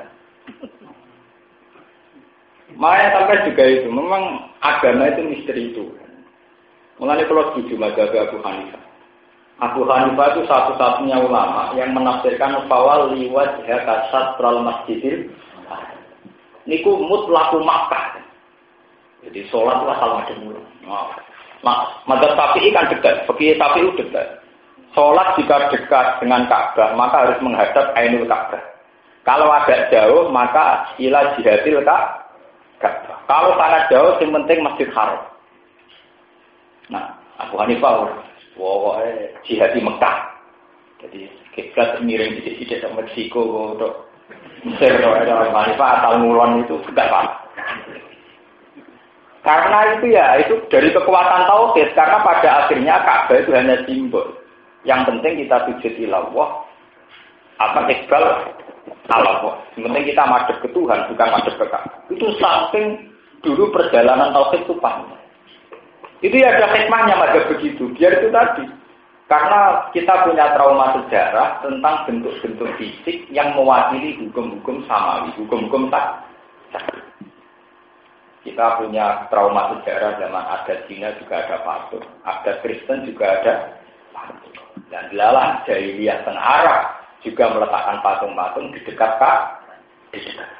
[SPEAKER 1] Makanya sampai juga itu memang agama itu misteri itu. Mulane kalau setuju mazhab Abu Hanifah. Abu Hanifah itu satu-satunya ulama yang menafsirkan fawal liwat satral masjidil. Niku mutlaqu Makkah. Jadi sholat lah salah dulu. Mazhab Syafi'i kan dekat, fikih Syafi'i dekat. Sholat jika dekat dengan Ka'bah maka harus menghadap Ainul Ka'bah. Kalau agak jauh maka ila jihadil Ka'bah. Kalau sangat jauh yang penting Masjid Haram. Nah, Abu Hanifah pokoknya jihad di Mekah. Jadi kiblat miring di Meksiko atau Mesir atau Abu Hanifah asal ngulon itu tidak apa. Karena itu ya itu dari kekuatan tauhid. Karena pada akhirnya Ka'bah itu hanya simbol. Yang penting kita sujud ilallah. Apa iqbal Allah. Yang penting kita madhep ke Tuhan bukan madhep ke Ka'bah. Itu saking dulu perjalanan tauhid itu panjang. Itu ya ada hikmahnya madhab begitu. Biar itu tadi. Karena kita punya trauma sejarah tentang bentuk-bentuk fisik yang mewakili hukum-hukum samawi, hukum-hukum tak. Kita punya trauma sejarah zaman adat Cina juga ada patung, adat Kristen juga ada patung. Dan dilalah jahiliyah dan Arab juga meletakkan patung-patung di dekat Ka'bah.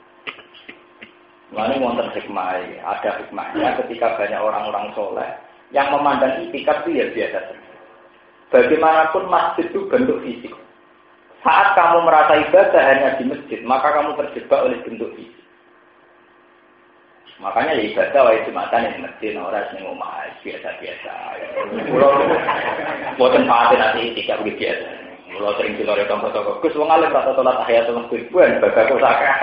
[SPEAKER 1] Ini wonten hikmah, ada hikmahnya ketika banyak orang-orang soleh yang memandang itikaf itu ya biasa saja. Bagaimanapun masjid itu bentuk fisik. Saat kamu merasa ibadah hanya di masjid, maka kamu terjebak oleh bentuk fisik. Makanya ya ibadah wae Jumatan yang masjid, orang sing omah biasa-biasa. Kulo boten pate nanti tidak begitu biasa. Kulo sering dilore tonggo-tonggo, Gus wong alim rata salat tahiyatul masjid, buan bagaku sakeh.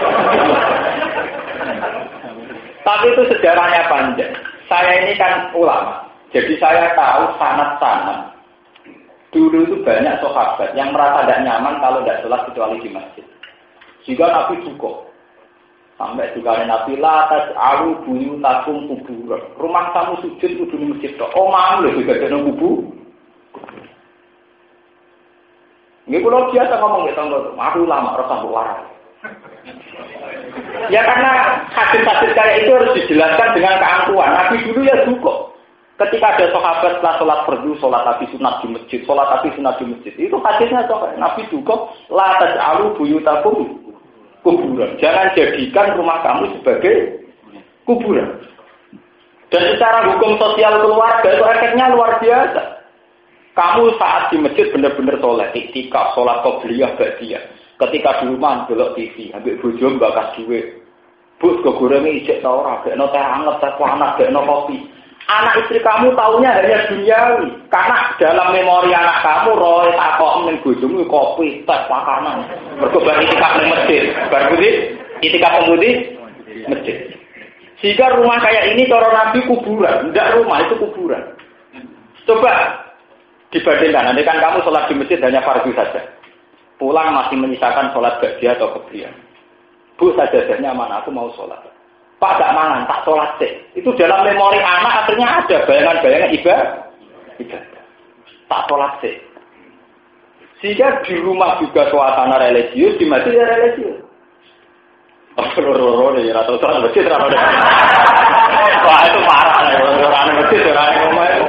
[SPEAKER 1] Tapi itu sejarahnya panjang. Saya ini kan ulama, jadi saya tahu sanad-sanad. Dulu itu banyak sahabat yang merasa tidak nyaman kalau tidak sholat kecuali di masjid. Jika Nabi cukup. Sampai juga Nabi latas alu buyu takum kubur. Rumah kamu sujud kudu di masjid. Oh malu juga ada kubur. Ini kalau biasa ngomong gitu, aku lama rasa berwarna. Ya karena hadis-hadis kayak itu harus dijelaskan dengan keangkuhan. Nabi dulu ya cukup. Ketika ada sahabat setelah sholat fardu, sholat tapi sunat di masjid, sholat tapi sunat di masjid. Itu hadisnya sahabat Nabi cukup la taj'alu buyutakum kuburan. Jangan jadikan rumah kamu sebagai kuburan. Dan secara hukum sosial keluarga itu efeknya luar biasa. Kamu saat di masjid benar-benar sholat, iktikaf, sholat qobliyah, ba'diyah. Ketika di rumah delok TV, ambek bojo bakas duit. Bus go gorenge ijek ta ora, gekno teh anget, teh panas, gekno kopi. Anak istri kamu taunya hanya duniawi. Karena dalam memori anak kamu roe takok ning bojomu kopi, teh, makanan. Mergo bar itikaf ning masjid. Bar kuwi itikaf pemutih masjid. Jika rumah kayak ini cara Nabi kuburan, enggak rumah itu kuburan. Coba dibandingkan, nanti kan kamu sholat di masjid hanya fardu saja. Pulang masih menyisakan sholat ba'diyah atau qobliyah. Bu sajadahnya mana aku mau sholat. Pak gak mangan, tak sholat sih. Itu dalam memori anak akhirnya ada bayangan-bayangan ibadah. Tak sholat sih. Sehingga di rumah juga suasana religius, di masjid ya religius. Roro nih, rata sholat masjid rata. Wah itu parah nih, orang masjid orang rumah itu.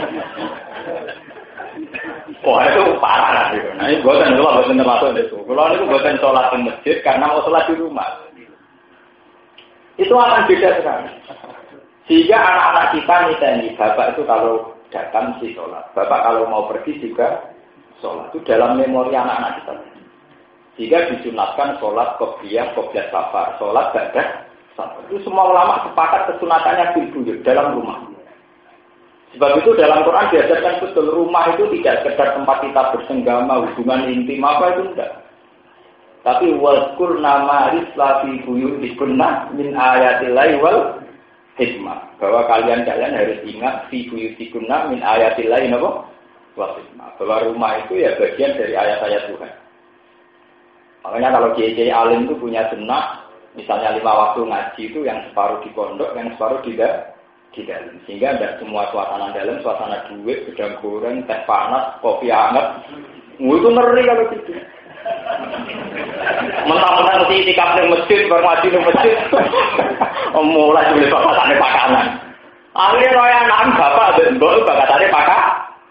[SPEAKER 1] Wah itu parah lah. Nah ini buatan dulu, buatan termasuk itu. Kalau itu buatan sholat di masjid karena mau sholat di rumah. Itu akan beda sekali. Sehingga anak-anak kita nih, bapak itu kalau datang sih sholat. Bapak kalau mau pergi juga sholat. Itu dalam memori anak-anak kita. Sehingga disunatkan sholat qobliyah safar. Sholat ba'dah safar. Itu semua ulama sepakat kesunatannya di dalam rumah. Sebab itu dalam Quran diajarkan betul rumah itu tidak sekedar tempat kita bersenggama, hubungan intim apa itu enggak. Tapi wazkur nama rislafi buyutikunna min ayatillahi wal hikmah. Bahwa kalian harus ingat fi buyutikunna min ayatillahi wal hikmah. Bahwa rumah itu ya bagian dari ayat-ayat Tuhan. Makanya kalau kiai-kiai alim itu punya sunnah, misalnya 5 waktu ngaji itu yang separuh di pondok, yang separuh di dalam. Sehingga tidak semua suasana dalam, suasana duit, gedang goreng, teh panas, kopi hangat. Itu ngeri kalau gitu. Mentang-mentang mesti itikaf di masjid, berngaji di masjid. Mulai beli bapak pakanan. Akhirnya royan anak bapak dan mbok bakatane pakak.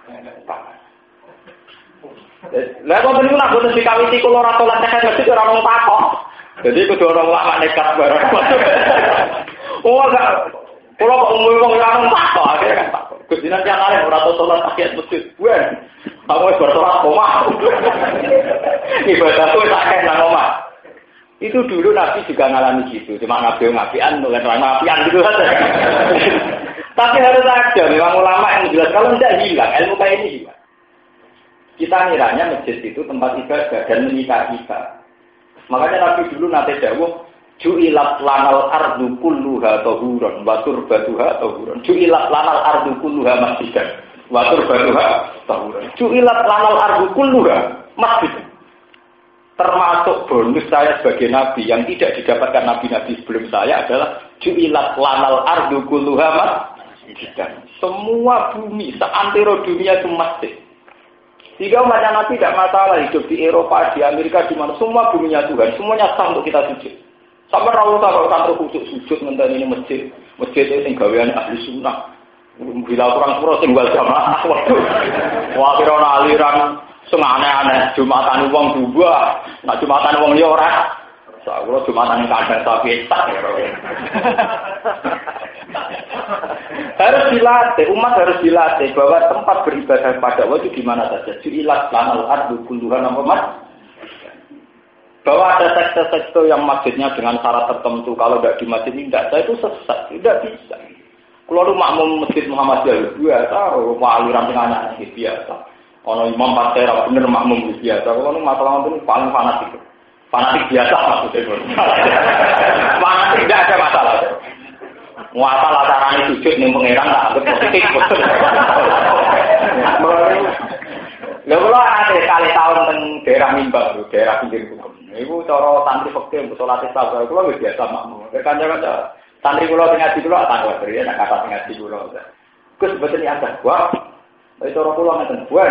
[SPEAKER 1] Lah kok niku nak boten dikawiti kula ora salat tekan masjid ora ono pakok. Jadi kudu orang lama nekat bareng. Oh enggak. Kula kok umum wong ora ono pakok, akhirnya kan pakok. Gudinan yang alim ora tau salat tahiyat masjid. Wen. Aku wis bersolat omah. Ibadahku sakeh nang omah. Itu dulu Nabi juga ngalami gitu. Cuma Nabi ngapian, nulen ngapian gitu saja. Tapi harus ada memang ulama yang jelas kalau tidak hilang, ilmu kayak ini hilang. Kita ngiranya masjid itu tempat ibadah dan menikah kita. Makanya Nabi dulu nate dawuh, ju'ilat lanal ardu kulluha tahuran wa turbatuha tahuran. Ju'ilat lanal ardu kulluha masjidan. Watur baruha tahuran. Ju'ilat lanal ardu kulluha masjid. Termasuk bonus saya sebagai nabi yang tidak didapatkan nabi-nabi sebelum saya adalah ju'ilat lanal ardu kulluha masjid. Semua bumi seantero dunia itu masjid. Jika umatnya nabi tidak masalah hidup di Eropa, di Amerika, di mana semua buminya Tuhan, semuanya sah untuk kita sujud. Sampai rawuh kalau kantor sujud ngenteni ini masjid itu sing gaweane ahli sunnah. Bila kurang sepuluh tinggal jamaah, waduh, wah kira aliran aneh-aneh, jumatan uang dua, nak jumatan uang dia orang, kalau jumatan kadang sapi tak ya. Harus dilatih, umat harus dilatih bahwa tempat beribadah pada Allah itu di mana saja. Ju'ilat lanal ardu kulluha nama Bahwa ada sekte-sekte yang masjidnya dengan syarat tertentu, kalau tidak di masjid ini tidak, saya itu sesat, tidak bisa. Kalau lu makmum masjid Muhammadiyah biasa, aliran tengahnya biasa. Kalau imam pasir bener makmum biasa, kalau lu masalah itu paling fanatik. Fanatik biasa maksudnya. Fanatik tidak ada masalah. Muasal acaranya sujud nih pengeran tak anggap positif. Lha kula ada kali tahun teng daerah Mimbang, daerah pinggir hukum. Iku cara santri fikih salat istisqa kula wis biasa makmum. Kanca-kanca santri kula sing ngaji kula tak kuwatir ya nek kata sing ngaji kula. Gus mboten ada gua. Wis cara kula ngeten buan.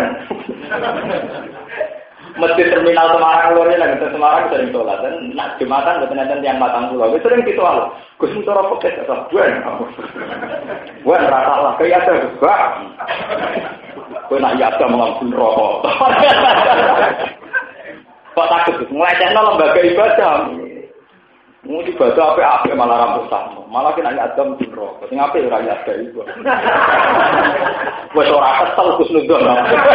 [SPEAKER 1] Masjid terminal Semarang lho ya nang Semarang sering salat dan nak Jumatan mboten enten tiyang matang kula. Wis sering gitu wae. Gus cara fikih tak buan. Buan ra salah kaya ada gua. Kowe nak ya ada mengampun rokok. Kok takut nglecehno lembaga ibadah. Mau ibadah apik-apik malah rampung sama. Malah kena ada mengampun rokok. Sing apik ora ya ada iku. Wes ora kesel Gus Nudon.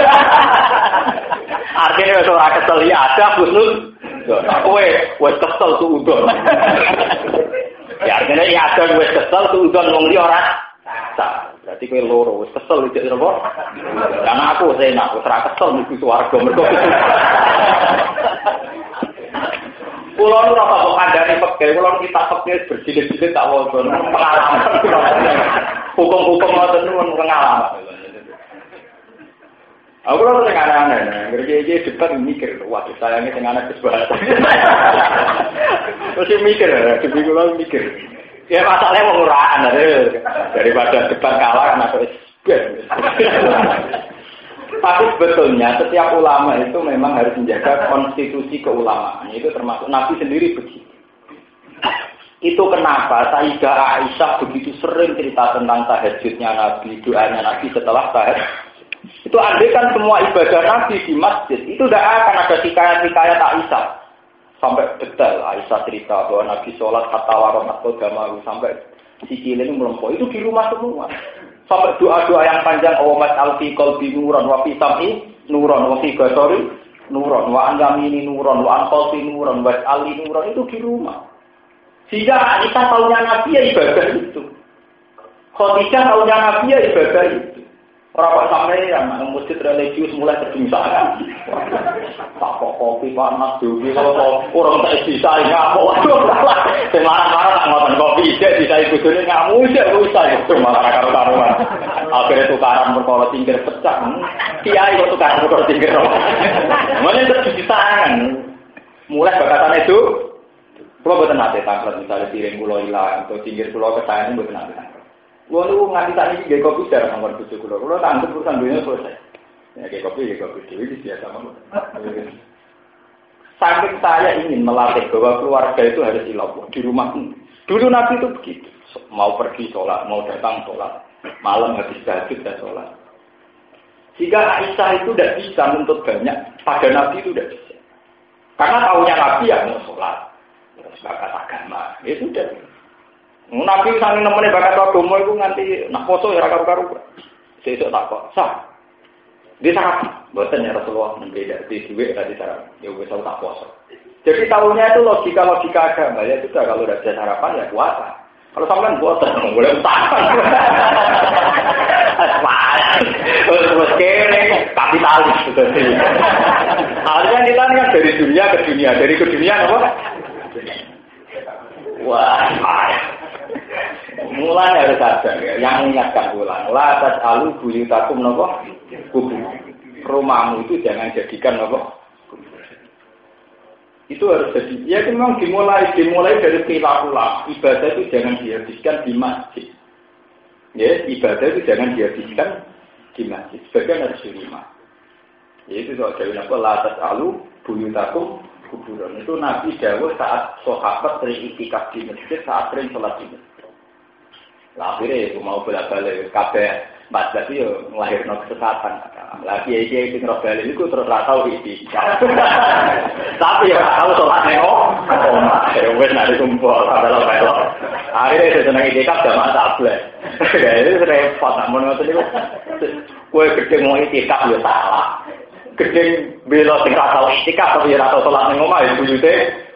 [SPEAKER 1] Artinya wes ora kesel ya ada Gus Nudon. Kowe wes kesel ku udon. Ya artinya ya ada wes kesel ku udon wong liya ora sah. Berarti kowe loro wis kesel iki apa? Karena aku enak, wis ora kesel mlebu swarga mergo. Kulo nu ora kok kandhani pegel, kulo kita pegel berjilid-jilid tak waca pengalaman. Hukum-hukum ngoten niku pengalaman. Aku lho sing aneh-aneh, ngerti-ngerti debat mikir, waduh sayangnya sing aneh kesebatan. Terus mikir, debat kulo mikir. Ya masalahnya menguraan daripada debat kalah kan atau tapi sebetulnya setiap ulama itu memang harus menjaga konstitusi keulamaan. Itu termasuk Nabi sendiri begitu. Itu kenapa Sayyidah Aisyah begitu sering cerita tentang tahajudnya Nabi, doanya Nabi setelah tahajud. Itu andai kan semua ibadah Nabi di masjid, itu tidak akan ada hikayat-hikayat Aisyah. Sampai detail Aisyah cerita bahwa Nabi sholat hatta waromat kodamahu sampai sikilin melempoi itu di rumah semua. Sampai doa-doa yang panjang awamat alfi qalbi nuron wa fi sam'i nuron wa fi basari nuron wa an yamini nuron wa an qalbi nuron wa ali nuron itu di rumah. Sehingga Aisyah tahunya Nabi ya ibadah itu. Khadijah tahunya Nabi ya ibadah itu. Orang sampai yang masjid religius mulai terbingsangan. Tak kopi panas juga kalau orang tak bisa ngamuk. Semarang-marang tak ngotot kopi ijek bisa ikut ini ngamuk ijek bisa itu malah karuan. Akhirnya tukaran berkolot tingkir pecah. Kiai kok tukaran berkolot tingkir. Mulai terbingsangan. Mulai bakatan itu. Kalau betul nanti tangklat misalnya piring pulau hilang atau tingkir pulau kesayangan betul nanti. Gua lu nganti tadi gak kopi secara nomor 7 kilo. Kalau tak anggap urusan dunia selesai. Ya gak kopi itu biasa banget. Saking saya ingin melatih bahwa keluarga itu harus ilallah di rumah. Dulu Nabi itu begitu. Mau pergi sholat, mau datang sholat, malam habis tahajud dan sholat. Jika Aisyah itu tidak bisa menuntut banyak, pada Nabi itu tidak bisa. Karena tahunya Nabi ya mau sholat, bakat agama, ya sudah. Nabi sange nemene bakat agama iku nganti nak poso ya karo-karo. Sesuk tak kok. Sah. Dia syarat. Mboten ya Rasulullah membeda di duit tadi syarat. Ya wis tak poso. Jadi tahunya itu logika agama ya sudah kalau udah ada sarapan ya puasa. Kalau sampean puasa boleh utang. Terus kere kapitalis gitu. Artinya kita kan dari dunia ke dunia, dari ke dunia apa? Wah. Mulai harus sadar ya, yang mengingatkan ulang. La tas'alu buyutakum nopo kubur. Rumahmu itu jangan jadikan nopo kubur. Itu harus jadi. Ya memang dimulai dari khilafullah. Ibadah itu jangan dihabiskan di masjid. Ya, ibadah itu jangan dihabiskan di masjid. Sebagian harus di rumah. Yaitu soal dari nopo la tas'alu buyutakum kuburan. Itu Nabi dawuh saat sahabat sering iktikaf di masjid, saat sering sholat di masjid. Lah akhirnya aku mau bolak-balik kabeh 14 yo nglahirno kesesatan. Lah kiai-kiai sing ora bali niku terus ra tau iki. Tapi ya kalau sholat ning omah, wis nek kumpul padahal melok. Akhirnya seneng iktikaf jamaah tablet. Ya itu repot nak ngono niku. Kowe gedhe mau iktikaf yo salah. Gedeng bela sing ra tau itikaf tapi ra tau salat ning omah ya buyute.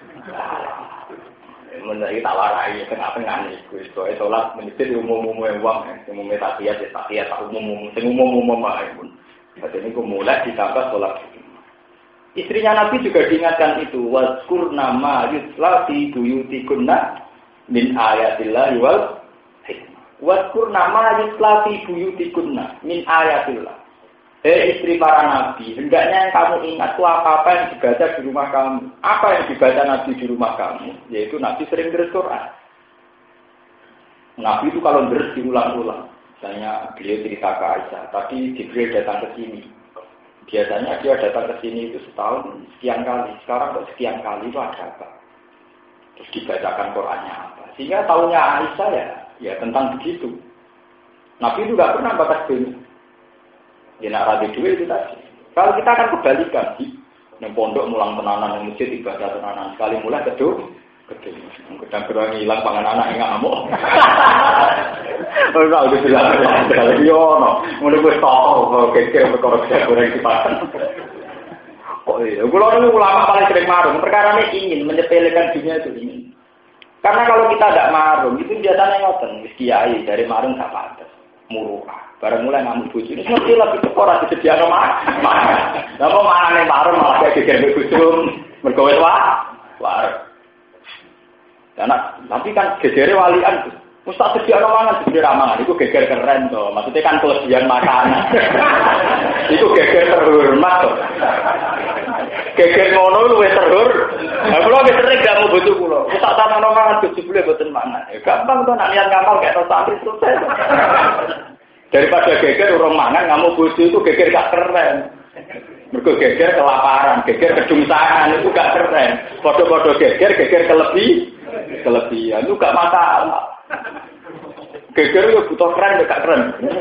[SPEAKER 1] Menawi tak warai tengah-tengah niku iso salat menjadi umum-umum wong sing umum tahiyat tak umum sing umum-umum ae pun. Jadi niku mulai ditambah salat. Istrinya Nabi juga diingatkan itu wazkurna ma yutla fi buyutikunna min ayatillah wal hikmah. Wazkurna ma yutla fi buyutikunna min ayatillah. Istri para nabi, hendaknya yang kamu ingat itu apa-apa yang dibaca di rumah kamu. Apa yang dibaca Nabi di rumah kamu? Yaitu Nabi sering deres Quran. Nabi itu kalau deres diulang-ulang. Misalnya beliau cerita ke Aisyah, tadi Jibril datang ke sini. Biasanya dia datang ke sini itu setahun sekian kali. Sekarang kok sekian kali itu ada apa? Terus dibacakan Qurannya apa? Sehingga tahunya Aisyah ya tentang begitu. Nabi itu nggak pernah batas dunia. Ya nak rapi duit itu tadi. Kalau kita akan kebalikan sih, yang pondok mulang tenanan, yang masjid ibadah tenanan, sekali mulai kedua, kadang-kadang hilang pangan anak yang ngamuk. Enggak udah bilang, sekali yono, menurut toko, kecil berkorupsi goreng di pasar. Oh iya, kalau ini ulama paling sering marung, perkara ini ingin menyepelekan dunia itu ingin. Karena kalau kita tidak marung, itu biasanya ngoten, kiai dari marung tak pantas, murah. Barang mulai ngamuk bojo ini mesti lebih tekor ora disediakno makan. Lah kok manane marung malah kayak geger bojo mergo wis war. Tapi kan gegere walian Ustaz sediakno mangan sebenarnya ramangan itu geger keren to. Maksudnya kan kelebihan makanan. Itu geger terhormat to. Geger ngono luwih terhormat. Lah kula wis sering gak mau bojo kula. Ustaz tanah mangan bojo kula boten mangan. Ya gampang to nek niat ngamal kayak to santri selesai. Daripada geger urung mangan ngamuk bojo itu geger gak keren. Mergo geger kelaparan, geger kedungsangan itu gak keren. Padha-padha geger kelebihan itu gak masalah. Geger yo butuh keren gak keren.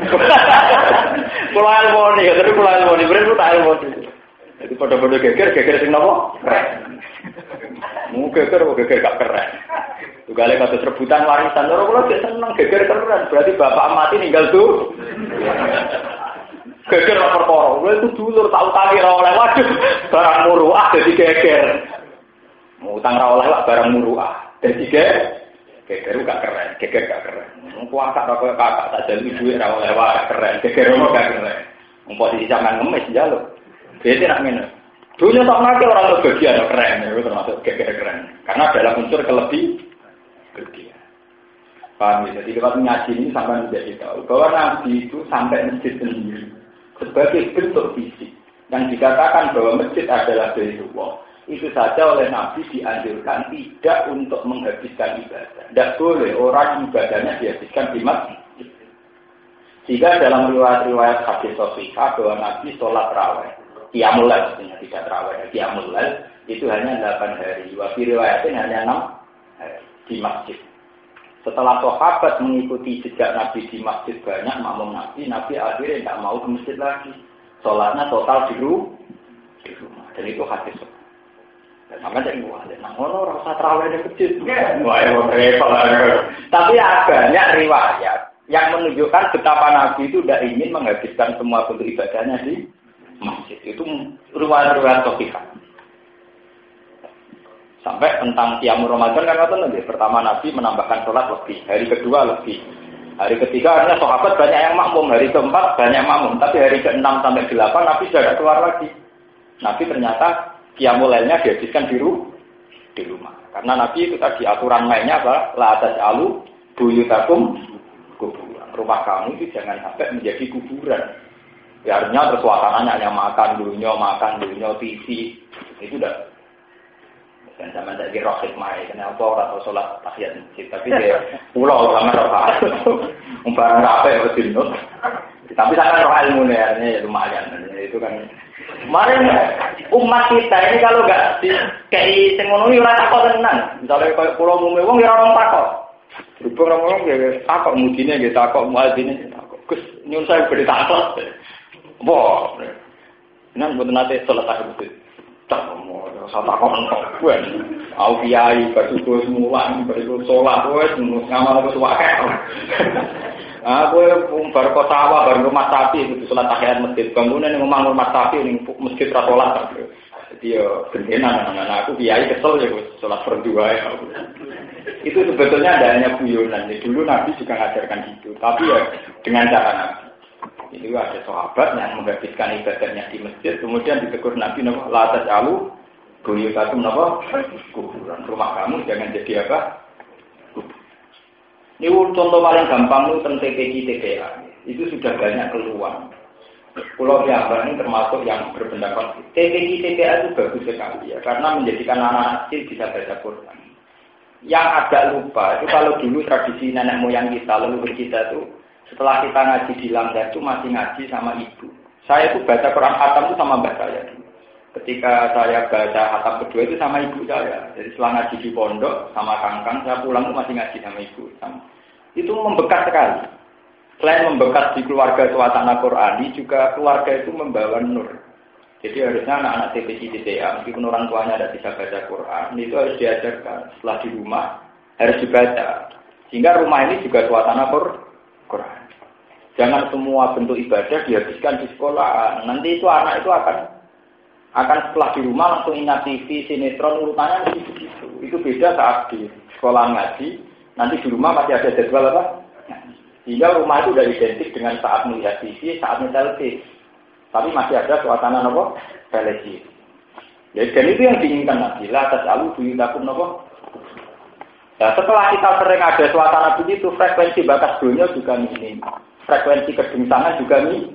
[SPEAKER 1] Kula ilmoni, tapi kula ilmoni bener tak ilmoni. Jadi padha-padha geger sing napa? Keren. Mu geger gak keren. Tugale kados rebutan warisan, ora kula sik seneng geger keren, berarti bapak mati ninggal tuh. Geger ora perkara, kowe itu dulur tak utangi ora oleh waduh, barang muruah dadi geger. Utang ora oleh barang muruah, dadi geger gak keren, geger gak keren. Wong kuwasa karo kakak tak jaluk duwe ora oleh wae keren, geger ora gak keren. Wong posisi sampean ngemis njaluk. Dadi nak ngene. Dunia tak nakal orang bagian keren, itu termasuk geger keren. Karena dalam unsur kelebihan. Paham ya? Jadi lewat ngaji ini sampai menjadi tahu bahwa Nabi itu sampai masjid sendiri sebagai bentuk fisik yang dikatakan bahwa masjid adalah Baitullah. Itu saja oleh Nabi dianjurkan tidak untuk menghabiskan ibadah. Tidak boleh orang ibadahnya dihabiskan di masjid. Jika dalam riwayat-riwayat hadis sahihah bahwa Nabi sholat raweh, qiyamul lail maksudnya tidak raweh, qiyamul lail itu hanya 8 hari. Wa fi riwayatin hanya 6 hari di masjid. Setelah sahabat mengikuti jejak Nabi di masjid banyak makmum Nabi akhirnya tidak mau ke masjid lagi. Sholatnya total di rumah. Dan itu hadis. Dan sampai jadi ngono rasa terawih di masjid. Wah, repot. Tapi banyak riwayat yang menunjukkan betapa Nabi itu tidak ingin menghabiskan semua bentuk ibadahnya di masjid. Itu riwayat-riwayat sahihah. Sampai tentang qiyamul Ramadan kan ngoten lho. Pertama Nabi menambahkan sholat lebih, hari kedua lebih. Hari ketiga artinya sahabat banyak yang makmum, hari keempat banyak makmum, tapi hari ke-6 sampai 8 Nabi sudah tidak keluar lagi. Nabi ternyata qiyamul lailnya dihabiskan di rumah. Karena Nabi itu tadi aturan mainnya apa? La taj'alu buyutakum kuburan. Rumah kamu itu jangan sampai menjadi kuburan. Ya, artinya suasananya hanya makan dunia, TV. Itu udah. Dan sama dari roh hikmah, kenapa orang sholat tahiyat masjid, tapi dia pulau sama roh barang apa yang berdino. Tapi saya roh ilmu ya lumayan, itu kan. Kemarin umat kita ini kalau nggak kayak sengono ini orang takut tenang. Misalnya kayak pulau Mumewong ya orang takut. Berhubung orang ya takut mudinya gitu, takut muadzinnya takut. Gus nyun saya beri takut. Wah, ini buat nanti sholat tahiyat masjid. Tak mau sama kontok gue, au kiai bersyukur semua, beriku sholat gue, ngamal ke suaka. Aku bar kota sawah, bar rumah sapi itu sholat tahiyat masjid. Bangunan yang ngomong rumah sapi ini masjid rasolat. Jadi yo gendenan anak aku kiai kesel ya sholat berdua ya. Itu sebetulnya tidak hanya guyonan. Dulu Nabi juga mengajarkan itu, tapi ya dengan cara Nabi. Itu ada sahabat yang menghabiskan ibadahnya di masjid, kemudian ditegur Nabi, la taj'alu buyutakum kuburan. Rumah kamu jangan jadi apa? Ini contoh paling gampang itu tentang TPG TPA. Itu sudah banyak keluar. Pulau Jawa ini termasuk yang berpendapat TPG TPA itu bagus sekali ya, karena menjadikan anak kecil bisa baca Quran. Yang agak lupa itu kalau dulu tradisi nenek moyang kita, leluhur kita itu setelah kita ngaji di Langgar itu masih ngaji sama ibu. Saya itu baca Quran khatam itu sama mbak saya. Ketika saya baca khatam kedua itu sama ibu saya. Jadi setelah ngaji di pondok sama kangkang, saya pulang itu masih ngaji sama ibu. Itu membekas sekali. Selain membekas di keluarga suasana Qurani, juga keluarga itu membawa nur. Jadi harusnya anak-anak TPG TTA, meskipun orang tuanya tidak bisa baca Quran, itu harus diajarkan. Setelah di rumah harus dibaca. Sehingga rumah ini juga suasana Quran. Jangan semua bentuk ibadah dihabiskan di sekolah. Nanti itu anak itu akan setelah di rumah langsung ingat TV, sinetron, urutannya begitu. Itu beda saat di sekolah ngaji. Nanti di rumah masih ada jadwal apa? Sehingga rumah itu sudah identik dengan saat melihat TV, saat menyetel TV. Tapi masih ada suasana nopo televisi. Dan itu yang diinginkan Nabi. La tas'alu buyutakum nopo. Nah, setelah kita sering ada suasana begitu, frekuensi bakas dunia juga minim. Frekuensi kedungsangan juga minim.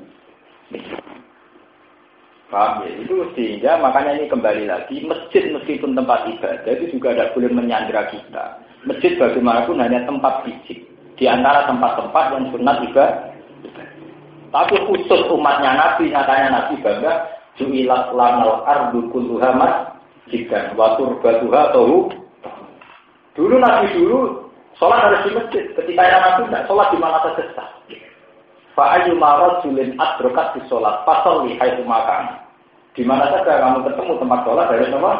[SPEAKER 1] Paham ya? Itu sehingga makanya ini kembali lagi, masjid meskipun tempat ibadah itu juga tidak boleh menyandera kita. Masjid bagaimanapun hanya tempat fisik. Di antara tempat-tempat yang sunat ibadah. Tapi khusus umatnya Nabi, nyatanya Nabi bangga, ju'ilat lanal ardu kulluha masjidan wa turbatuha tahu. Dulu Nabi sholat harus di masjid. Ketika yang Nabi tidak sholat di mana saja sah. Fa'ayu marajulin adrokat di sholat fasalli haitsu makan. Di mana saja kamu ketemu tempat sholat harus apa?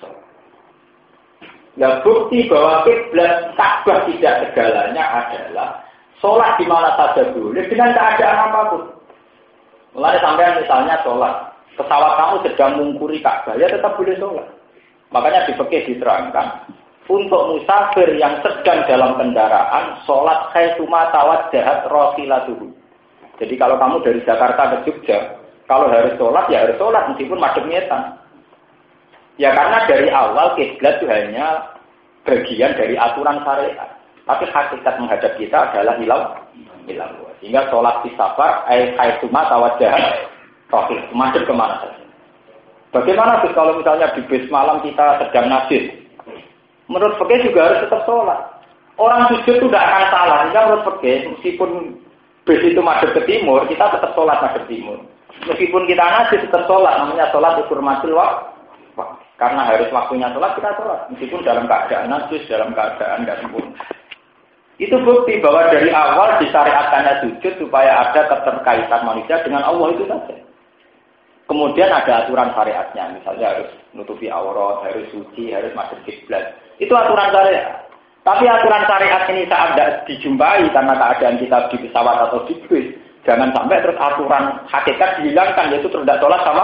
[SPEAKER 1] Nah, bukti bahwa kiblat Ka'bah tidak segalanya adalah sholat di mana saja boleh dengan keadaan apapun. Mulai sampai misalnya sholat, pesawat kamu sedang mengungkuri Ka'bah, ya tetap boleh sholat. Makanya di fikih diterangkan, untuk musafir yang sedang dalam kendaraan, sholat haitsuma tawajjahat rasilatuhu. Jadi kalau kamu dari Jakarta ke Jogja, kalau harus sholat, ya harus sholat meskipun madhep nyetan. Ya karena dari awal kiblat itu hanya bagian dari aturan syariat. Tapi hakikat menghadap kita adalah ilah. Sehingga sholat di safar, haitsuma tawajjahat rasilatuhu. Madhep kemana saja. Bagaimana tuh kalau misalnya di bis malam kita sedang najis? Menurut fikih juga harus tetap sholat. Orang sujud itu tidak akan salah. Sehingga menurut fikih, meskipun bis itu madhep ke timur, kita tetap sholat madhep timur. Meskipun kita najis tetap sholat, namanya sholat hurmatil waqt. Karena harus waktunya sholat, kita sholat. Meskipun dalam keadaan najis, dalam keadaan tidak sempurna. Itu bukti bahwa dari awal disyariatkannya sujud supaya ada keterkaitan manusia dengan Allah itu saja. Kemudian ada aturan syariatnya, misalnya harus nutupi aurat, harus suci, harus madhep kiblat. Itu aturan syariat. Tapi aturan syariat ini saat tidak dijumpai karena keadaan kita di pesawat atau di bis, jangan sampai terus aturan hakikat dihilangkan, yaitu tidak sholat sama.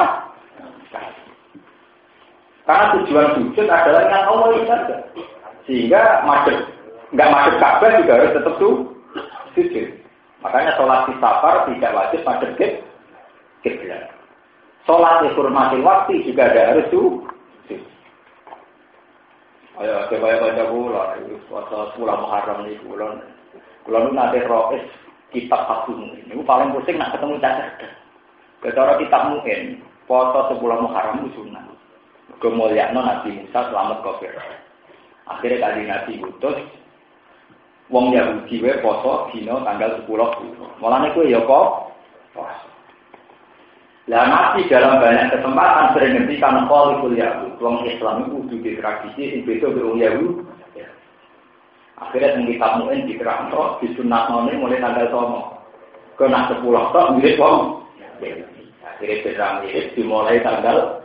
[SPEAKER 1] Karena tujuan sujud adalah dengan Allah itu saja. Sehingga nggak madhep Ka'bah juga harus tetap sujud. Makanya sholat di safar tidak wajib madhep kiblat. Sholat hurmatil waktu juga ada harus sujud. Ayo coba baca pula, itu puasa 10 Muharram ini bulan. Bulan itu nanti rois kitab Agung. Ini paling pusing nak ketemu cacat. Kecara kitab Mu'in, puasa 10 Muharram itu sunnah. Kemuliaan Nabi Musa selamat kafir. Akhirnya kali Nabi utus wong Yahudi we poso dina tanggal 10. Mulane kowe ya kok puasa. Lah Nabi dalam banyak kesempatan sering ngendikan qaulul Yahud, wong Islam itu kudu tradisi sing beda karo wong Yahudi. Akhirnya teng kitab Mu'in diterangno disunatne mulai tanggal 9. Kena 10 tok mirip wong. Akhirnya berang mirip dimulai tanggal.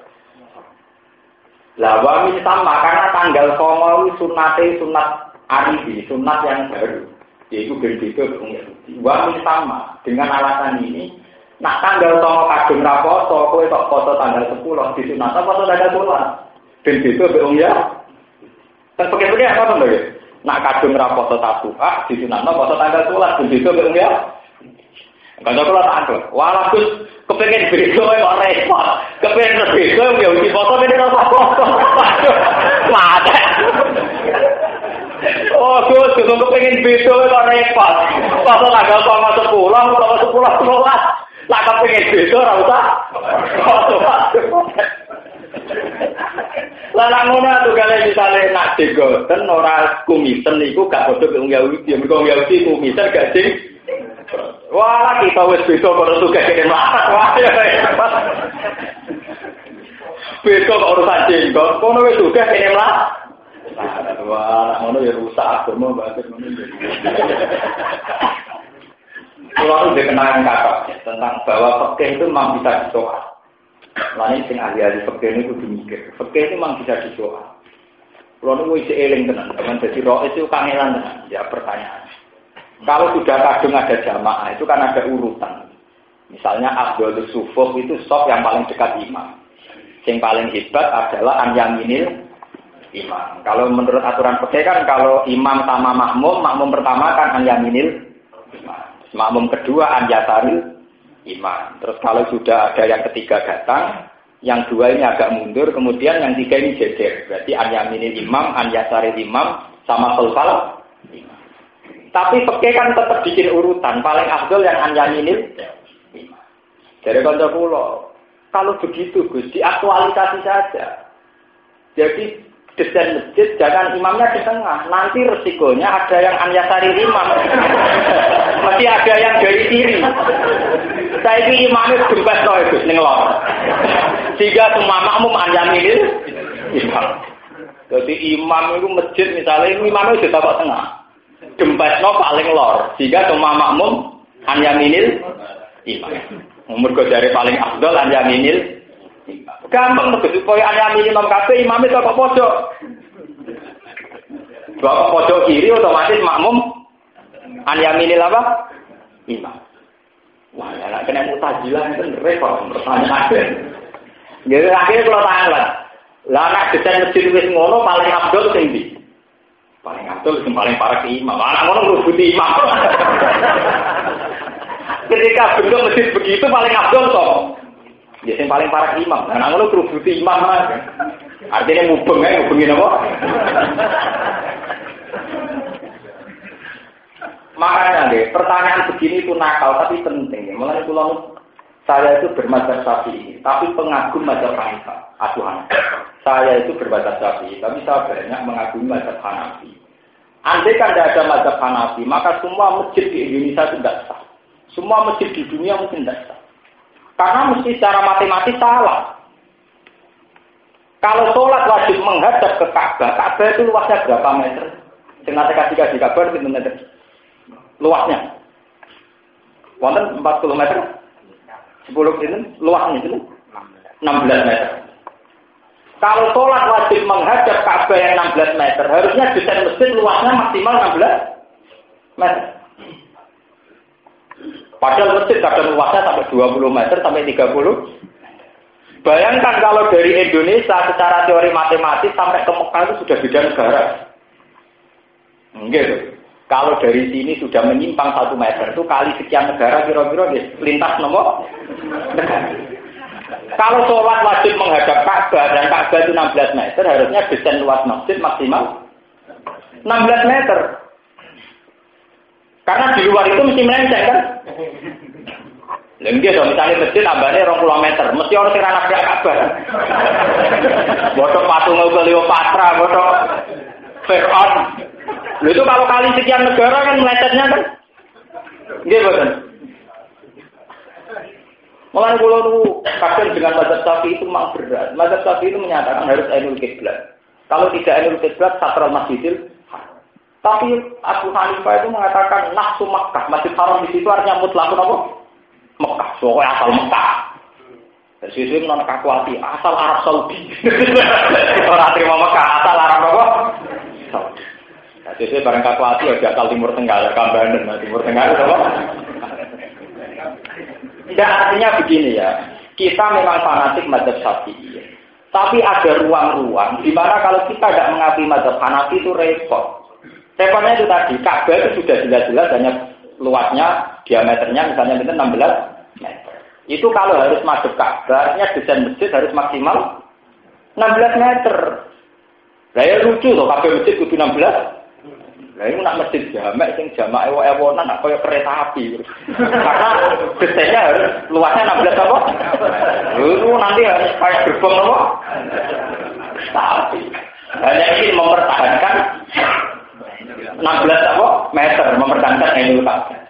[SPEAKER 1] Lah wami sama karena tanggal 9 sunate sunat arifi, sunat yang baru. Yaitu berbeda wong Yahudi. Wa sama dengan alasan ini, nak tanggal 9 kadung ra poso, kowe tok poso tanggal 10 disunat poso tanggal 10. Ben beda wong ya. Kan pakai-pakai apa to lho? Nak kadung ra poso Tasu'a disunat poso tanggal 10 ben beda wong ya. Kanca kula tak antuk. Wah, Gus, kepengin beda kok repot. Kepengin beda ya uji foto ben ora foto. Mate. Oh, Gus, kepengin beda kok repot. Foto tanggal 10, tanggal 10 13. Lah kepengin beda ora usah. Foto. Lah ngono tuh kale misale nak digoten ora kumisen niku gak padha wong Yahudi. Mergo wong Yahudi kumisen gak sing wah, kita wis beda karo tugas kene mlarat. Wah, ya. Beda kok urusan jenggot, kono wis tugas kene mlarat. Wah, ngono ya rusak agama banget ngono. Kalau udah kenangan kakak tentang bahwa fikih itu memang bisa disoal. Lain sing ahli-ahli fikih ini kudu mikir. Fikih itu memang bisa disoal. Kalau nunggu isi eling tenan, teman jadi roh itu kangelan tenan. Ya pertanyaan. Kalau sudah kadung ada jamaah, itu kan ada urutan. Misalnya Abdul Sufuf itu sop yang paling dekat imam. Yang paling hebat adalah an yaminil imam. Kalau menurut aturan fikih kan kalau imam sama makmum pertama kan an yaminil imam. Makmum kedua an yasaril imam. Terus kalau sudah ada yang ketiga datang, yang dua ini agak mundur, kemudian yang tiga ini jejer. Berarti an yaminil imam, an yasaril imam, sama khalfal imam. Tapi fikih kan tetap bikin urutan. Paling afdol yang an yaminil imam. Dari kanca kula, kalau begitu Gus, diaktualisasi saja. Jadi desain masjid jangan imamnya di tengah. Nanti resikonya ada yang an yasaril imam. Mesti ada yang dari kiri. Saya ini imamnya gembas loh Gus ning lor. Sehingga semua makmum an yaminil imam. Jadi imam itu masjid misalnya imamnya sudah tapak tengah. Gembasno paling lor, sehingga semua makmum an yaminil imam. Mergo jare paling afdol an yaminil imam. Gampang to supaya an yaminil imam kabeh imam itu kok pojok. Bawa pojok kiri otomatis makmum an yaminil apa? Imam. Wah, ya kena mutazilah itu repot pertanyaan. Jadi akhirnya kalau tanglet. Lah nek desain masjid wis ngono paling afdol sing ndi? Paling abdul, yang paling parah ke imam. Anak orang merubuti imam. Ketika bentuk masjid begitu, paling abdul toh. Ya, yang paling parah ke imam. Anak orang merubuti imam. Artinya mubeng ya, mubengin apa? Makanya deh, pertanyaan begini itu nakal, tapi penting. Mulai pulang, saya itu bermadzhab Syafi'i, tapi pengagum mazhab Hanifah. Asuhan. Saya itu bermadzhab Syafi'i, tapi saya banyak mengagumi mazhab Hanafi. Andai kan tidak ada mazhab Hanafi, maka semua masjid di Indonesia itu tidak sah. Semua masjid di dunia mungkin tidak sah. Karena mesti secara matematis salah. Kalau sholat wajib menghadap ke Ka'bah, Ka'bah itu luasnya berapa meter? Sengaja kasih kabar berapa meter? Luasnya. Wonten 40 meter? 10 ini luasnya itu 16 meter. Kalau sholat wajib menghadap Ka'bah yang 16 meter, harusnya desain masjid luasnya maksimal 16 meter. Padahal masjid kadang luasnya sampai 20 meter sampai 30. Bayangkan kalau dari Indonesia secara teori matematis sampai ke Mekah itu sudah beda negara. Gitu. Kalau dari sini sudah menyimpang 1 meter itu kali sekian negara kira-kira lintas nomor negara. Kalau sholat wajib menghadap Ka'bah dan Ka'bah itu 16 meter, harusnya desain luas masjid maksimal 16 meter. Karena di luar itu mesti melenceng kan? Lengge dong, misalnya masjid tambahnya 20 meter, mesti orang sing anak Ka'bah. Bodoh patung Cleopatra, bodoh Fir'aun. Itu kalau kali sekian negara kan melencengnya kan? Nggih boten. Mulai pulau itu kadang dengan mazhab Syafi'i itu memang berat. Mazhab Syafi'i itu menyatakan harus ainul qiblat. Kalau tidak ainul qiblat, satral masjidil. Tapi Abu Hanifah itu mengatakan nafsu Makkah, Masjid Haram di situ artinya mutlak apa? Mekah, pokoknya asal Mekah. Dari situ menolak kakuati, asal Arab Saudi. Orang terima Mekah, asal Arab apa? Saudi. Jadi barang kalkulasi ya jatah Timur Tengah, Kambangan, Timur Tengah itu apa? Tidak, artinya begini ya. Kita memang fanatik mazhab Syafi'i. Tapi ada ruang-ruang di mana kalau kita tidak mengakui mazhab Hanafi itu repot. Repotnya itu tadi, Ka'bah itu sudah jelas-jelas hanya luasnya, diameternya misalnya 16 meter. Itu kalau harus madhep Ka'bah, artinya desain masjid harus maksimal 16 meter. Lah ya lucu loh, Ka'bah masjid kudu 16. Lah ini nak masjid jamak sing jamak ewonan nak kaya kereta api. Karena desainnya harus luasnya 16 apa? Itu nanti harus kayak gerbong apa? Tapi hanya ingin mempertahankan 16 apa? Meter mempertahankan ini Ka'bah.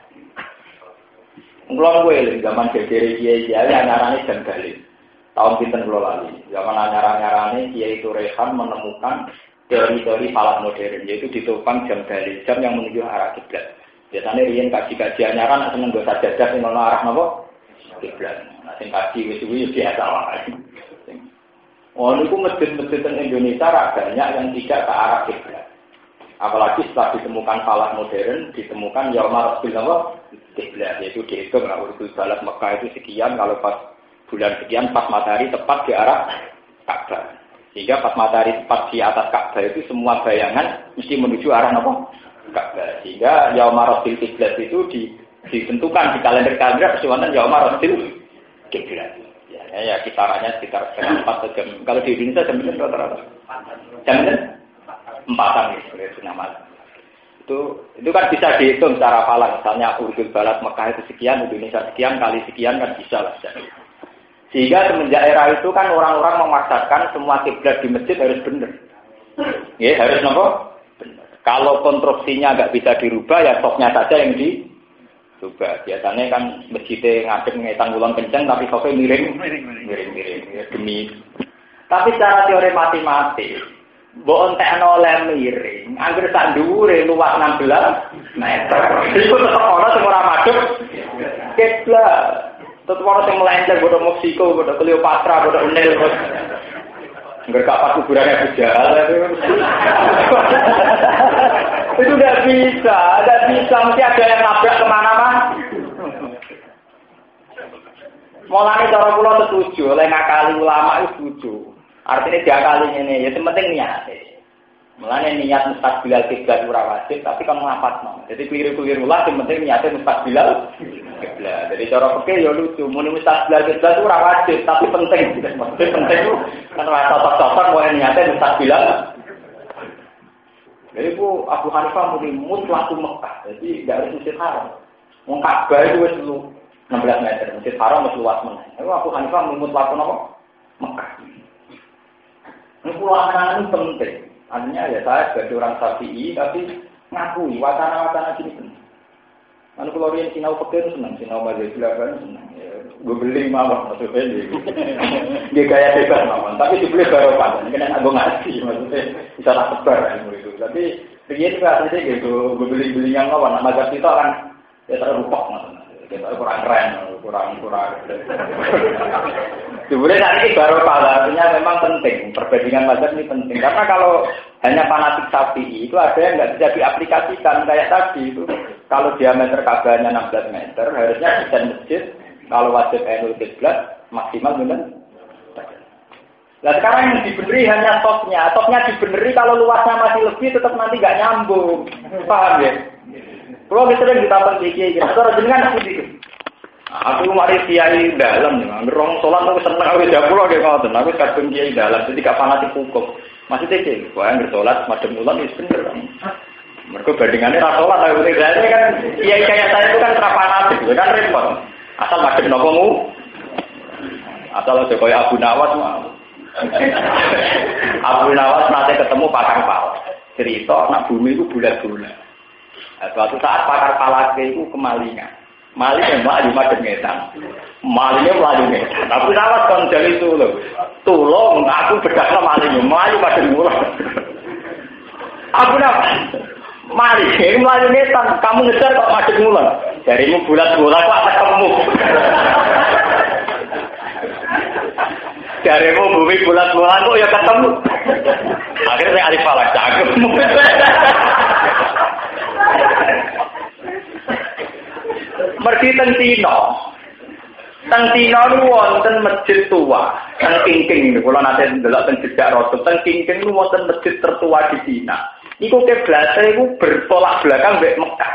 [SPEAKER 1] Kulon kuwi zaman gegere kiai nyarane jam galih. Tahun pinten kula lali. Zaman nyarane kiai itu Rehan menemukan teori-teori falak modern, yaitu ditopang jam galih, jam yang menuju arah kiblat. Biasanya riyen kaji-kaji anyaran seneng go sajadah sing ana arah napa? Kiblat. Nah sing kaji wis-wis biasa wae. Oh niku masjid-masjid di Indonesia banyak yang tidak ke arah kiblat. Apalagi setelah ditemukan falak modern, ditemukan yaumar rasul napa? Kiblat, yaitu dihitung urut balat Mekah itu sekian, kalau pas bulan sekian pas matahari tepat di arah Ka'bah. Sehingga pas matahari tepat di atas Ka'bah itu semua bayangan mesti menuju arah apa? Ka'bah. Sehingga yaumar rasul kiblat itu ditentukan di kalender-kalender persiwanan yaumar rasul kiblat. Ya kisarannya sekitar setengah 4 jam. Kalau di Indonesia jam berapa rata-rata? Jam 4-an itu namanya. Itu kan bisa dihitung secara falak. Misalnya urut balat Mekah itu sekian, Indonesia sekian, kali sekian kan bisa lah. Sehingga semenjak era itu kan orang-orang memaksakan semua kiblat di masjid harus benar. Ya, harus nopo? Benar. Kalau konstruksinya nggak bisa dirubah ya soknya saja yang dirubah. Biasanya kan masjidnya ngadep ngetan ulang kencang tapi soknya miring ya, demi. Tapi secara teori matematis mbok entekno oleh miring, anggere sak dhuwure luas 16 meter. Iku tetep ana sing ora madhep kiblat. Tetep ana sing melenceng bodo Meksiko, bodo Cleopatra, bodo Nil. Enggak kapan kuburannya Bujal. Itu enggak bisa, mesti ada yang nabrak kemana-mana. Mulane cara kula setuju, oleh ngakali ulama itu setuju. Artinya diakali ini, ya penting niat. Mulane niat mustaqbilal kiblat ora wajib, tapi kamu ngapatno. Jadi keliru-keliru lah, yang penting niatnya mustaqbilal kiblat. Jadi cara fikih ya lucu, muni mustaqbilal kiblat ora wajib, tapi penting. Maksudnya penting itu kan ora cocok-cocok mau niatnya mustaqbilal. Jadi itu Abu Hanifah muni mutlak Mekah, jadi tidak harus Masjid Haram. Wong Ka'bah itu wis 16 meter, Masjid Haram wis luas meneh. Itu Abu Hanifah muni mutlak napa? Mekah. Ini pulangan penting. Artinya ya saya sebagai orang Syafi'i tapi ngakui wacana-wacana gini penting. Kalau keluarin sinau peker senang, sinau mazhab Syafi'i senang. Ya, gue beli mawon maksudnya dia gaya bebas mawon. Tapi dibeli barokah. Ini kan aku ngaji maksudnya bisa tak sebar ilmu itu. Tapi begini juga aslinya gitu. Gue beli yang mawon. Mazhab kita kan ya terlupak maksudnya. Kita kurang keren, kurang. Sebenarnya nanti baru artinya memang penting. Perbandingan mazhab ini penting. Karena kalau hanya fanatik Syafi'i itu ada yang nggak bisa diaplikasikan kayak tadi itu. Kalau diameter Ka'bahnya 16 meter, harusnya desain masjid kalau wajib ainul kiblat maksimal benar. Nah sekarang yang dibeneri hanya topnya. Topnya dibeneri kalau luasnya masih lebih tetap nanti nggak nyambung. Paham ya? Kalau misalnya ditambah kiai, atau jenengan aku aku mari kiai dalam, ngerong sholat aku seneng aku dapur lagi ngoten, aku kadung kiai dalam, jadi gak fanatik hukum. Maksudnya sih, wah bersolat madem mulan itu bener. Mereka bandingannya rasolat, aku tidak kan kiai kayak saya itu kan terfanatik, kan repot. Asal madem nopomu, asal aja kayak Abu Nawas mah. Abu Nawas nanti ketemu pakar pal, cerita nak bumi itu bulat-bulat. Suatu saat pakar palake itu kemalingan. Malingnya melayu madem ngetan. Malingnya melayu ngetan. Tapi rawat kon jali tulung aku bedakno malingnya melayu madem mulan. Aku napa? Malingnya melayu ngetan, kamu ngejar kok madem mulan. Jarimu bulat-bulat kok atas kamu. Jarimu bumi bulat-bulat kok ya ketemu. Akhirnya saya alif falak cakep. Mergi teng Cina. Teng Cina niku wonten masjid tua, teng Kingking niku kula nate ndelok teng jejak Rasul. Teng Kingking niku wonten masjid tertua di Cina. Iku kiblate iku bertolak belakang mbek Mekah.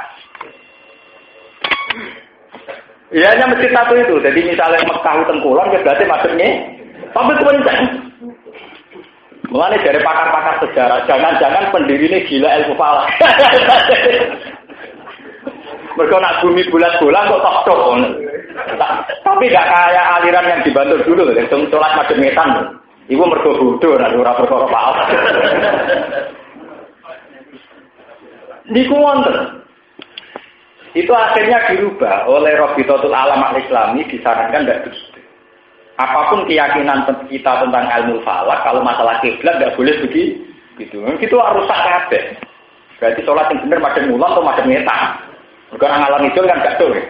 [SPEAKER 1] Ya hanya masjid satu itu. Jadi misalnya Mekah teng kulon kiblate madhepne tapi kenceng. Mulane dari pakar-pakar sejarah, jangan-jangan pendiri ini gila ilmu falak. Mereka nak bumi bulat-bulat kok tok-tok. Tapi gak kayak aliran yang dibantu dulu, yang sholat madem-metan. Iku mergo bodoh, nak ora perkara falak. Niku wonten. Itu akhirnya dirubah oleh Rabitatul Alam Al-Islami, disarankan tidak begitu. Apapun keyakinan kita tentang ilmu falak, kalau masalah kiblat nggak boleh begitu. Itu harus rusak kabeh. Berarti sholat yang benar madem mulan atau madem ngetan. Bukan ngalam itu kan gak tuh.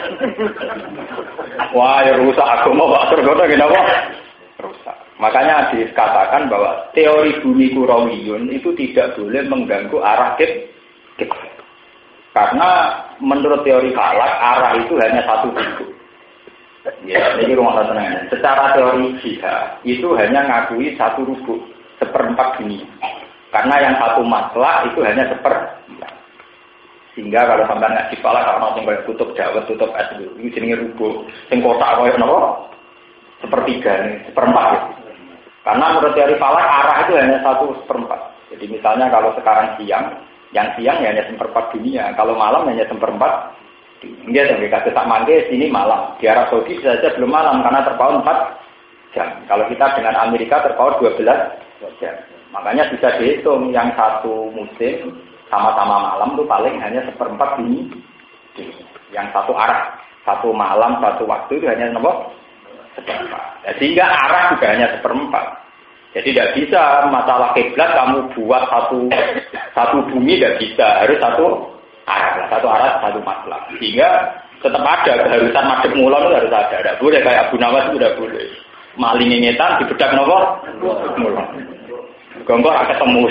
[SPEAKER 1] Wah, ya rusak agama Pak Surgoto kenapa? Rusak. Makanya dikatakan bahwa teori bumi kurawiyun itu tidak boleh mengganggu arah kiblat. Karena menurut teori falak arah itu hanya satu titik. Ya, ini rumah tenang. Secara teori jihad itu hanya ngakui satu rubuk, seperempat dunia. Karena yang satu masalah itu hanya seperempat. Sehingga kalau sampai ngaji falak, kalau mau tutup Jawa, tutup es itu jenisnya rubuk. Sing kotak koyo napa? Sepertiga, seperempat. Ya. Karena menurut teori falak arah itu hanya satu seperempat. Jadi misalnya kalau sekarang siang, yang siang ya hanya seperempat dunia. Kalau malam hanya seperempat. Dia sampai kata tak mangke sini malam. Di Arab Saudi saja belum malam karena terpaut 4 jam. Kalau kita dengan Amerika terpaut 12 jam. Makanya bisa dihitung yang satu musim sama-sama malam itu paling hanya seperempat dunia. Yang satu arah, satu malam, satu waktu itu hanya seperempat. Ya, sehingga arah juga hanya seperempat. Jadi tidak bisa masalah kiblat kamu buat satu bumi tidak bisa, harus satu arah, satu masalah. Sehingga tetap ada keharusan madhep mulan itu harus ada. Tidak boleh kayak Abu Nawas itu tidak boleh. Maling ngetan dibedak nopo mulan. Gonggor akan ketemu.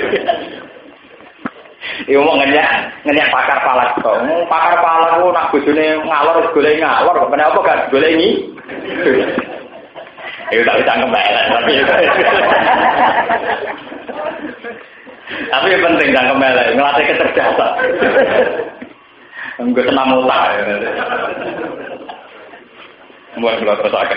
[SPEAKER 1] Iku mau ngenyak pakar palak kok. Pakar palak ku nak bojone ngalor golek ngalor kok kenapa gak golek ini? Iku tak bisa ngembelak tapi yang penting jangan kembali, ngelatih kecerdasan. Enggak senang otak. Mulai belajar terus akan.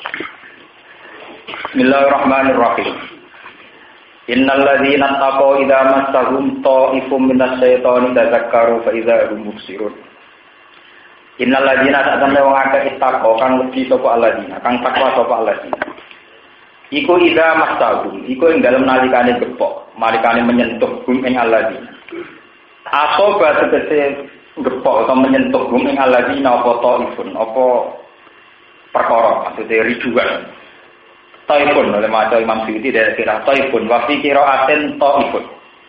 [SPEAKER 1] Bismillahirrahmanirrahim. Innal ladzina taqaw idza massahum ta'ifum minas syaitani tadzakkaru fa idza hum mubsirun. Innal ladzina ta'tamna wong akeh taqaw kang wedi sapa alladzina, kang takwa sapa alladzina. Iku idza massahum, iku ing dalem nalikane gepok, nalikane menyentuh hum ing alladzina. Asoba tegese gepok atau menyentuh hum ing alladzina apa ta'ifun, apa perkara maksudnya rijuan. Taifun oleh maca Imam Suyuti dari kira taifun wa fi qira'atin taifun.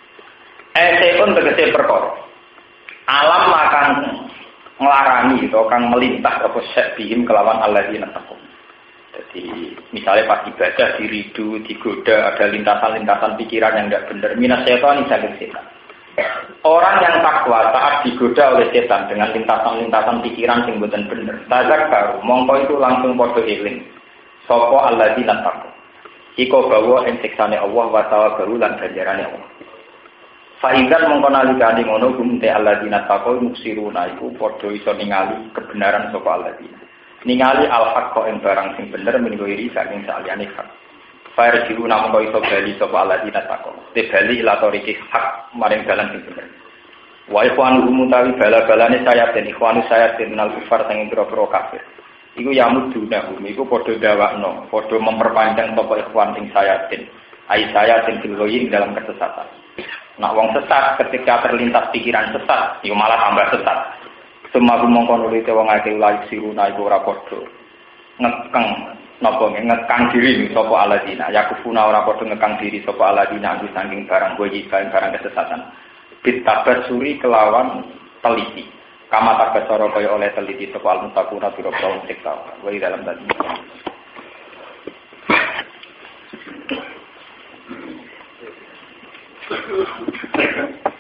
[SPEAKER 1] Eseun tegese perkara. Alam akan nglarani atau kang melintas apa sebihim kelawan alladzina taqwa. Jadi misalnya pas ibadah diridu, digoda, ada lintasan-lintasan pikiran yang tidak benar. Minas setan saking setan. Orang yang takwa saat digoda oleh setan dengan lintasan-lintasan pikiran yang bukan benar. Tadzakkaru mongko itu langsung padha eling. Sapa alladzina taqwa. Iko bawa ing siksane Allah wa tawabaru lan ganjarane Allah. Faidan mongko nalikane ngono gumte alladzina taqwa muksiruna iku padha iso ningali kebenaran sapa alladzina. Ningali al-haqqa ing barang sing bener minggo iri saking saliyane hak. Farjiru namung iso bali sapa alladzina taqwa. Te bali ila toriki hak maring dalan sing bener. Wa ikhwanu mutawi bala-balane sayatin ikhwanu sayatin minal kufar sing pira-pira kafir. Iku yamuduna bumi iku padha dawakno, padha memperpanjang sapa ikhwan sing sayatin. Ai sayatin fil dalam kesesatan. Nak wong sesat ketika terlintas pikiran sesat, iku malah tambah sesat. Semua mongko nuli te wong akeh laik siruna iku ora padha ngekeng napa ngekang diri sapa aladina yakufuna ora padha ngekang diri sapa aladina anggo saking barang boyi barang kesesatan bitabar suri kelawan teliti kama takasara kaya oleh teliti sapa al-muttaquna biro kaum sikta wa dalam tadi